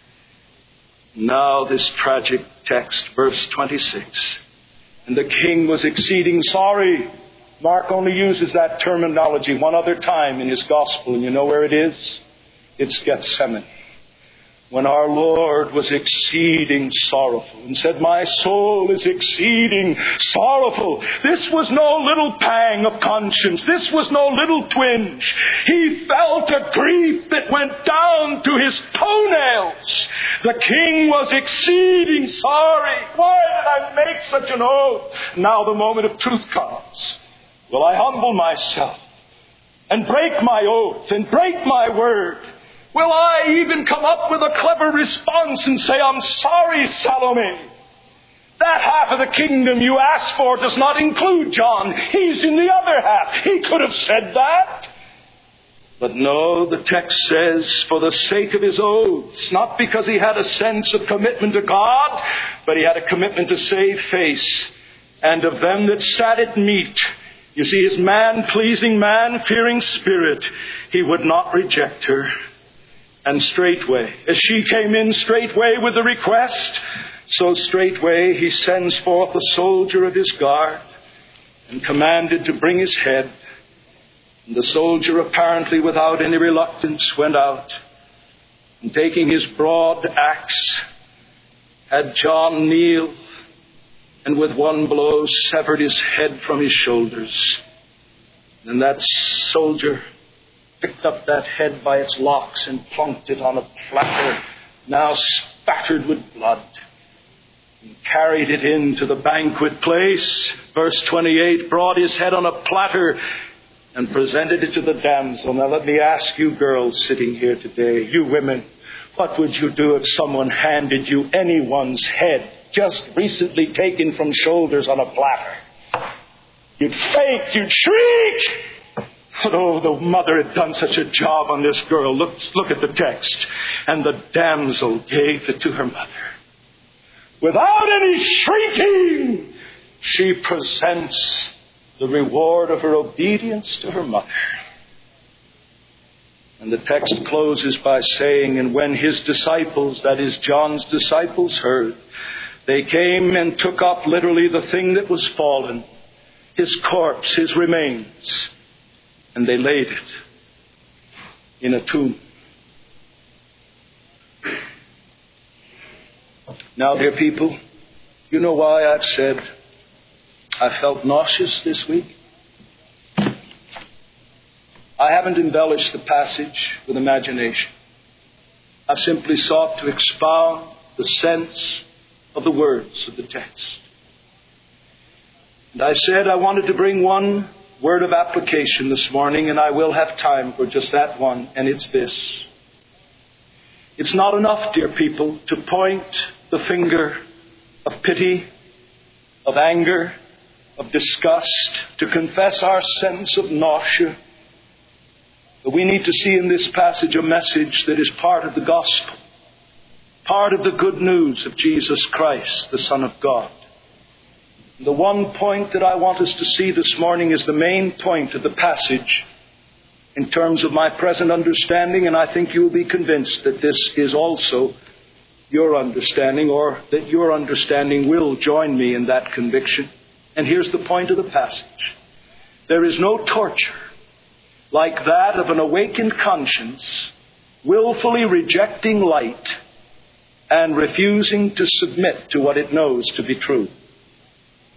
Now this tragic text, verse 26. "And the king was exceeding sorry." Mark only uses that terminology one other time in his gospel, and you know where it is? It's Gethsemane. When our Lord was exceeding sorrowful and said, "My soul is exceeding sorrowful." This was no little pang of conscience. This was no little twinge. He felt a grief that went down to his toenails. The king was exceeding sorry. Why did I make such an oath? Now the moment of truth comes. Will I humble myself and break my oath and break my word? Will I even come up with a clever response and say, "I'm sorry, Salome"? That half of the kingdom you asked for does not include John. He's in the other half. He could have said that. But no, the text says, for the sake of his oaths, not because he had a sense of commitment to God, but he had a commitment to save face, and of them that sat at meat. You see, his man-pleasing, man-fearing spirit, he would not reject her. And straightway, as she came in straightway with the request, so straightway he sends forth a soldier of his guard and commanded to bring his head. And the soldier, apparently without any reluctance, went out, and taking his broad axe, had John kneel, and with one blow severed his head from his shoulders. And that soldier picked up that head by its locks and plunked it on a platter, now spattered with blood, and carried it into the banquet place. Verse 28, brought his head on a platter and presented it to the damsel. Now let me ask you girls sitting here today, you women, what would you do if someone handed you anyone's head just recently taken from shoulders on a platter? You'd faint, you'd shriek. But oh, the mother had done such a job on this girl. Look at the text. And the damsel gave it to her mother. Without any shrieking, she presents the reward of her obedience to her mother. And the text closes by saying, and when his disciples, that is John's disciples, heard, they came and took up literally the thing that was fallen, his corpse, his remains, and they laid it in a tomb. Now, dear people, you know why I've said I felt nauseous this week? I haven't embellished the passage with imagination. I've simply sought to expound the sense of the words of the text. And I said I wanted to bring one word of application this morning, and I will have time for just that one, and it's this. It's not enough, dear people, to point the finger of pity, of anger, of disgust, to confess our sense of nausea. But we need to see in this passage a message that is part of the gospel, part of the good news of Jesus Christ, the Son of God. The one point that I want us to see this morning is the main point of the passage in terms of my present understanding, and I think you will be convinced that this is also your understanding, or that your understanding will join me in that conviction. And here's the point of the passage. There is no torture like that of an awakened conscience willfully rejecting light and refusing to submit to what it knows to be true.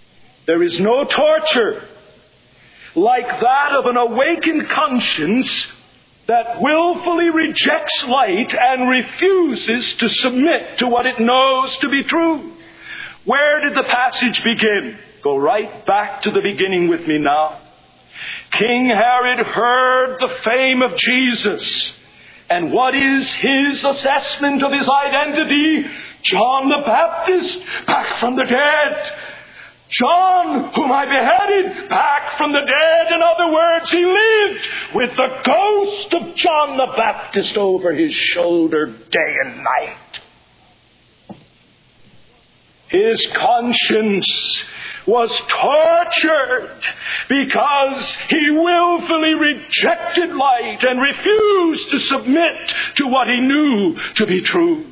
There is no torture like that of an awakened conscience that willfully rejects light and refuses to submit to what it knows to be true. Where did the passage begin? Go right back to the beginning with me now. King Herod heard the fame of Jesus. And what is his assessment of his identity? John the Baptist, back from the dead. John, whom I beheaded, back from the dead. In other words, he lived with the ghost of John the Baptist over his shoulder day and night. His conscience was tortured because he willfully rejected light and refused to submit to what he knew to be true.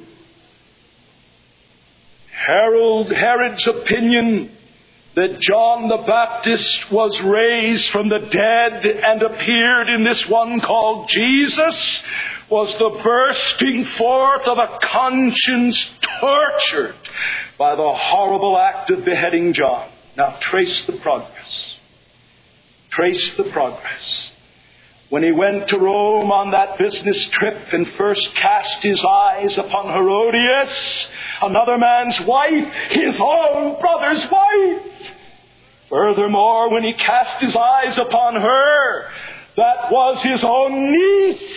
Herod's opinion that John the Baptist was raised from the dead and appeared in this one called Jesus was the bursting forth of a conscience tortured by the horrible act of beheading John. Now trace the progress. Trace the progress. When he went to Rome on that business trip and first cast his eyes upon Herodias, another man's wife, his own brother's wife. Furthermore, when he cast his eyes upon her, that was his own niece.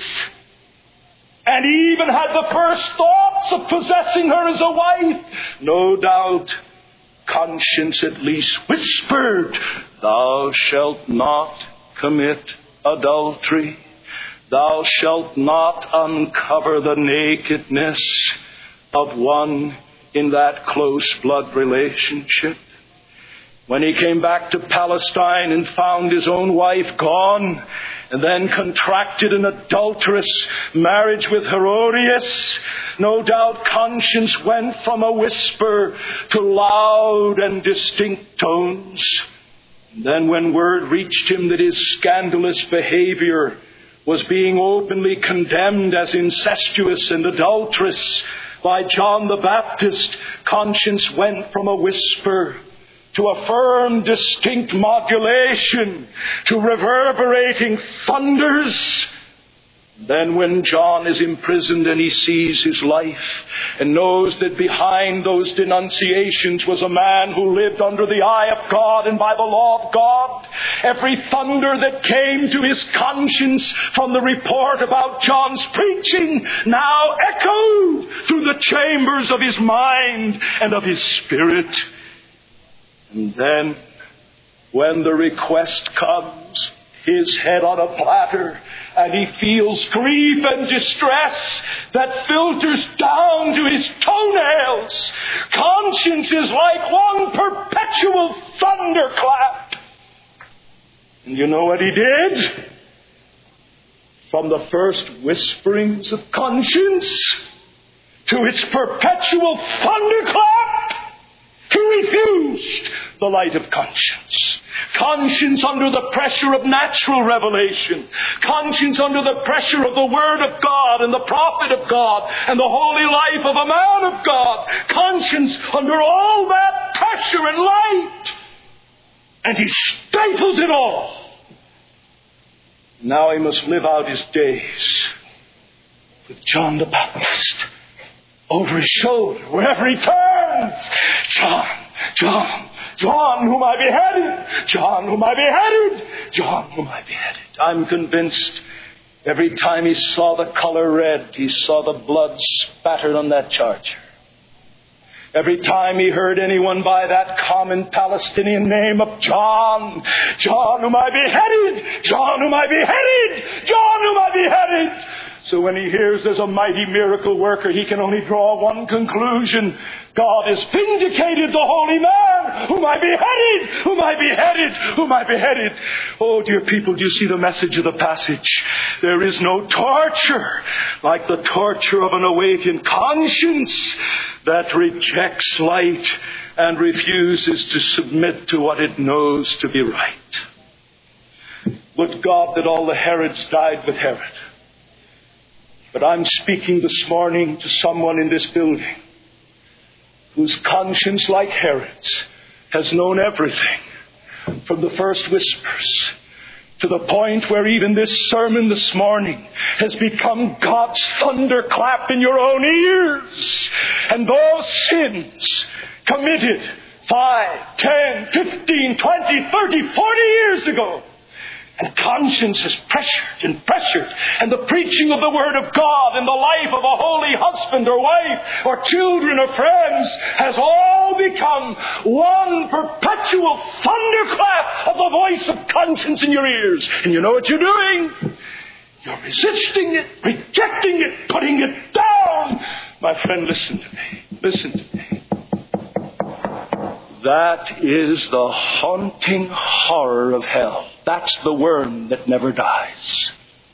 And he even had the first thoughts of possessing her as a wife. No doubt, conscience at least whispered, "Thou shalt not commit adultery. Thou shalt not uncover the nakedness of one in that close blood relationship." When he came back to Palestine and found his own wife gone, and then contracted an adulterous marriage with Herodias, no doubt conscience went from a whisper to loud and distinct tones. Then when word reached him that his scandalous behavior was being openly condemned as incestuous and adulterous by John the Baptist, conscience went from a whisper to a firm, distinct modulation, to reverberating thunders. Then when John is imprisoned and he sees his life and knows that behind those denunciations was a man who lived under the eye of God and by the law of God, every thunder that came to his conscience from the report about John's preaching now echoed through the chambers of his mind and of his spirit. And then, when the request comes, his head on a platter, and he feels grief and distress that filters down to his toenails, conscience is like one perpetual thunderclap. And you know what he did? From the first whisperings of conscience to its perpetual thunderclap, he refused the light of conscience. Conscience under the pressure of natural revelation. Conscience under the pressure of the Word of God and the prophet of God and the holy life of a man of God. Conscience under all that pressure and light. And he stifles it all. Now he must live out his days with John the Baptist over his shoulder wherever he turns. John, whom I beheaded. John, whom I beheaded. John, whom I beheaded. I'm convinced every time he saw the color red, he saw the blood spattered on that charger. Every time he heard anyone by that common Palestinian name of John, whom I beheaded. John, whom I beheaded. John, whom I beheaded. So when he hears there's a mighty miracle worker, he can only draw one conclusion. God has vindicated the holy man whom I beheaded, whom I beheaded, whom I beheaded. Oh, dear people, do you see the message of the passage? There is no torture like the torture of an awakened conscience that rejects light and refuses to submit to what it knows to be right. Would God that all the Herods died with Herod. But I'm speaking this morning to someone in this building whose conscience, like Herod's, has known everything, from the first whispers to the point where even this sermon this morning has become God's thunderclap in your own ears. And those sins committed 5, 10, 15, 20, 30, 40 years ago, and conscience is pressured, and the preaching of the Word of God and the life of a holy husband or wife or children or friends has all become one perpetual thunderclap of the voice of conscience in your ears. And you know what you're doing? You're resisting it, rejecting it, putting it down. My friend, listen to me. Listen to me. That is the haunting horror of hell. That's the worm that never dies.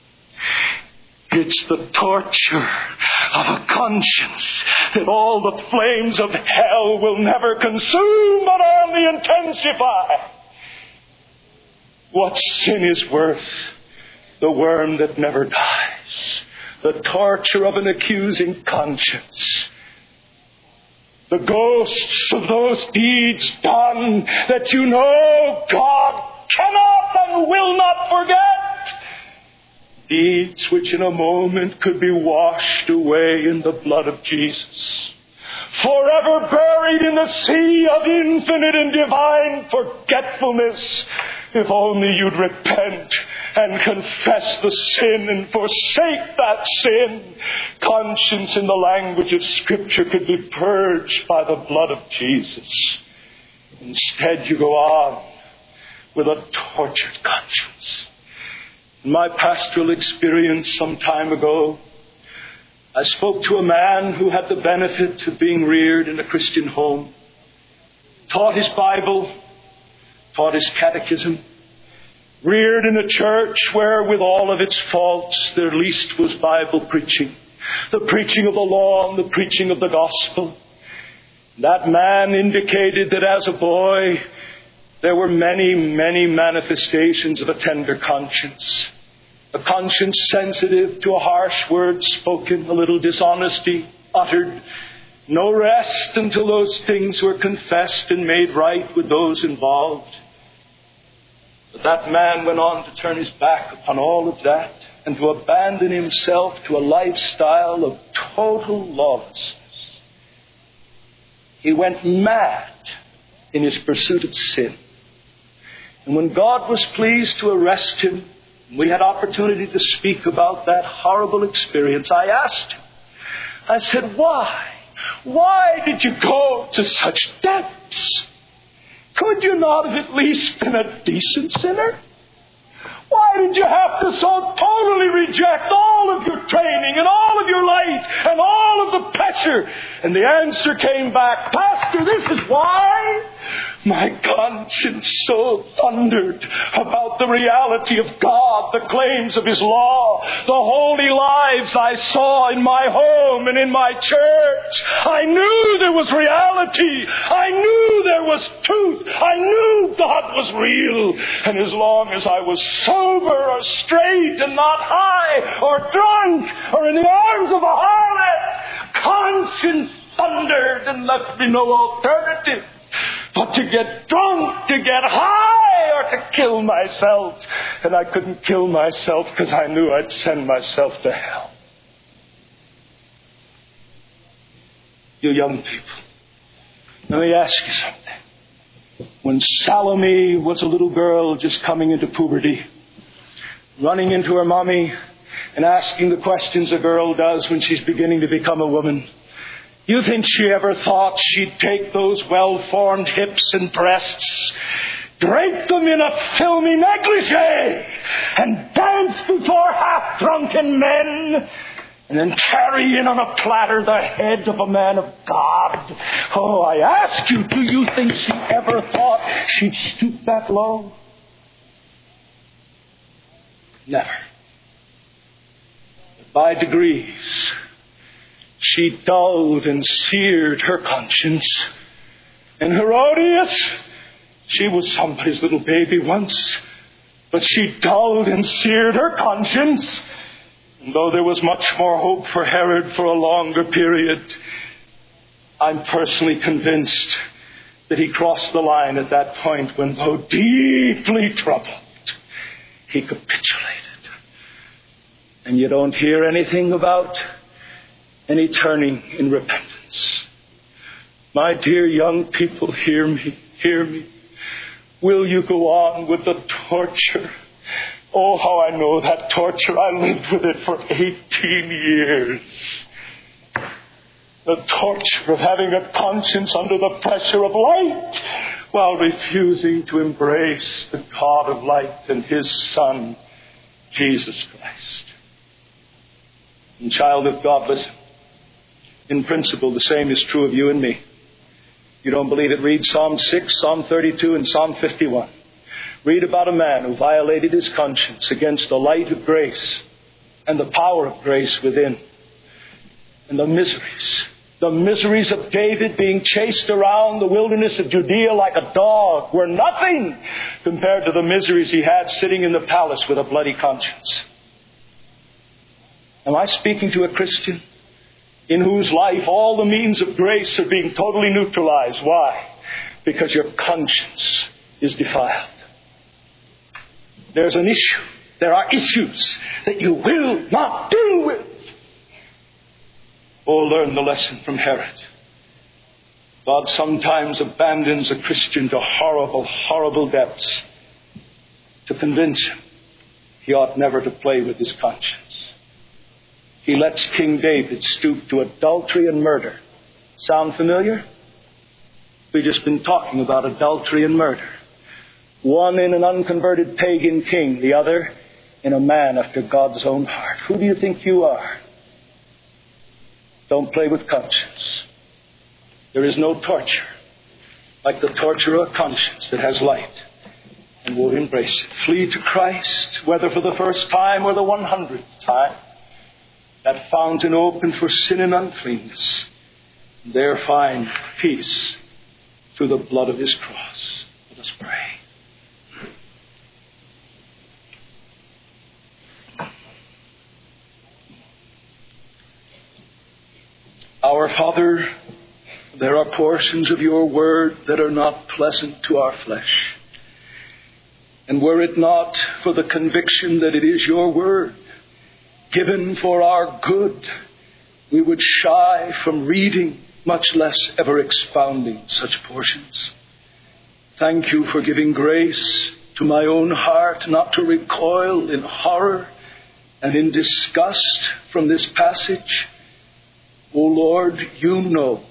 It's the torture of a conscience that all the flames of hell will never consume, but only intensify. What sin is worth the worm that never dies? The torture of an accusing conscience. The ghosts of those deeds done that you know God cannot and will not forget. Deeds which in a moment could be washed away in the blood of Jesus. Forever buried in the sea of infinite and divine forgetfulness. If only you'd repent and confess the sin and forsake that sin, conscience in the language of Scripture could be purged by the blood of Jesus. Instead, you go on with a tortured conscience. In my pastoral experience some time ago, I spoke to a man who had the benefit of being reared in a Christian home, taught his Bible, taught his catechism, reared in a church where, with all of its faults, there at least was Bible preaching, the preaching of the law and the preaching of the gospel. That man indicated that as a boy, there were many, many manifestations of a tender conscience. A conscience sensitive to a harsh word spoken, a little dishonesty uttered. No rest until those things were confessed and made right with those involved. But that man went on to turn his back upon all of that and to abandon himself to a lifestyle of total lawlessness. He went mad in his pursuit of sin. And when God was pleased to arrest him, we had opportunity to speak about that horrible experience. I asked him, I said, why? Why did you go to such depths? Could you not have at least been a decent sinner? Why did you have to so totally reject all of your training and all of your life and all of the pressure? And the answer came back, Pastor, this is why. My conscience so thundered about the reality of God, the claims of His law, the holy lives I saw in my home and in my church. I knew there was reality. I knew there was truth. I knew God was real. And as long as I was sober or straight and not high or drunk or in the arms of a harlot, conscience thundered and left me no alternative but to get drunk, to get high, or to kill myself. And I couldn't kill myself because I knew I'd send myself to hell. You young people, let me ask you something. When Salome was a little girl just coming into puberty, running into her mommy and asking the questions a girl does when she's beginning to become a woman, you think she ever thought she'd take those well-formed hips and breasts, drape them in a filmy negligee, and dance before half-drunken men, and then carry in on a platter the head of a man of God? Oh, I ask you, do you think she ever thought she'd stoop that low? Never. But by degrees, she dulled and seared her conscience. And Herodias, she was somebody's little baby once, but she dulled and seared her conscience. And though there was much more hope for Herod for a longer period, I'm personally convinced that he crossed the line at that point when, though deeply troubled, he capitulated. And you don't hear anything about any turning in repentance. My dear young people, hear me, hear me. Will you go on with the torture? Oh, how I know that torture. I lived with it for 18 years. The torture of having a conscience under the pressure of light while refusing to embrace the God of light and His Son, Jesus Christ. And child of God, listen. In principle, the same is true of you and me. You don't believe it? Read Psalm 6, Psalm 32, and Psalm 51. Read about a man who violated his conscience against the light of grace and the power of grace within. And the miseries of David being chased around the wilderness of Judea like a dog were nothing compared to the miseries he had sitting in the palace with a bloody conscience. Am I speaking to a Christian in whose life all the means of grace are being totally neutralized? Why? Because your conscience is defiled. There's an issue. There are issues that you will not deal with. Oh, learn the lesson from Herod. God sometimes abandons a Christian to horrible, horrible depths to convince him he ought never to play with his conscience. He lets King David stoop to adultery and murder. Sound familiar? We've just been talking about adultery and murder. One in an unconverted pagan king, the other in a man after God's own heart. Who do you think you are? Don't play with conscience. There is no torture like the torture of a conscience that has light and will embrace it. Flee to Christ, whether for the first time or the 100th time. That fountain open for sin and uncleanness. And there find peace through the blood of His cross. Let us pray. Our Father, there are portions of your word that are not pleasant to our flesh. And were it not for the conviction that it is your word, given for our good, we would shy from reading, much less ever expounding such portions. Thank you for giving grace to my own heart not to recoil in horror and in disgust from this passage. O Lord, you know,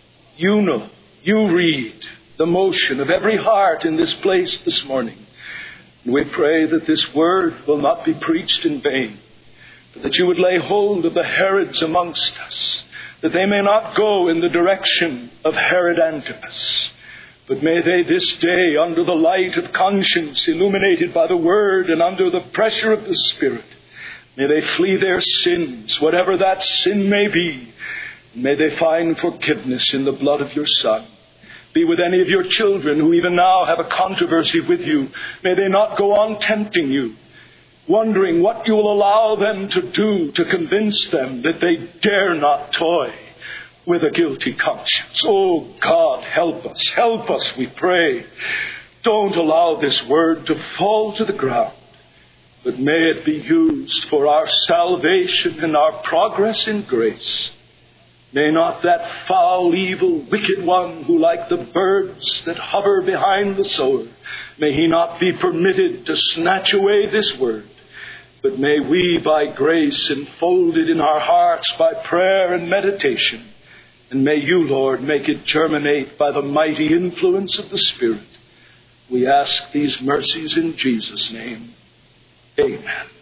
you read the motion of every heart in this place this morning. And we pray that this word will not be preached in vain, but that you would lay hold of the Herods amongst us, that they may not go in the direction of Herod Antipas, but may they this day, under the light of conscience, illuminated by the Word and under the pressure of the Spirit, may they flee their sins, whatever that sin may be. May they find forgiveness in the blood of your Son. Be with any of your children who even now have a controversy with you. May they not go on tempting you, wondering what you will allow them to do to convince them that they dare not toy with a guilty conscience. Oh God, help us, we pray. Don't allow this word to fall to the ground, but may it be used for our salvation and our progress in grace. May not that foul, evil, wicked one who, like the birds that hover behind the sower, may he not be permitted to snatch away this word. But may we, by grace, enfold it in our hearts by prayer and meditation. And may you, Lord, make it germinate by the mighty influence of the Spirit. We ask these mercies in Jesus' name. Amen.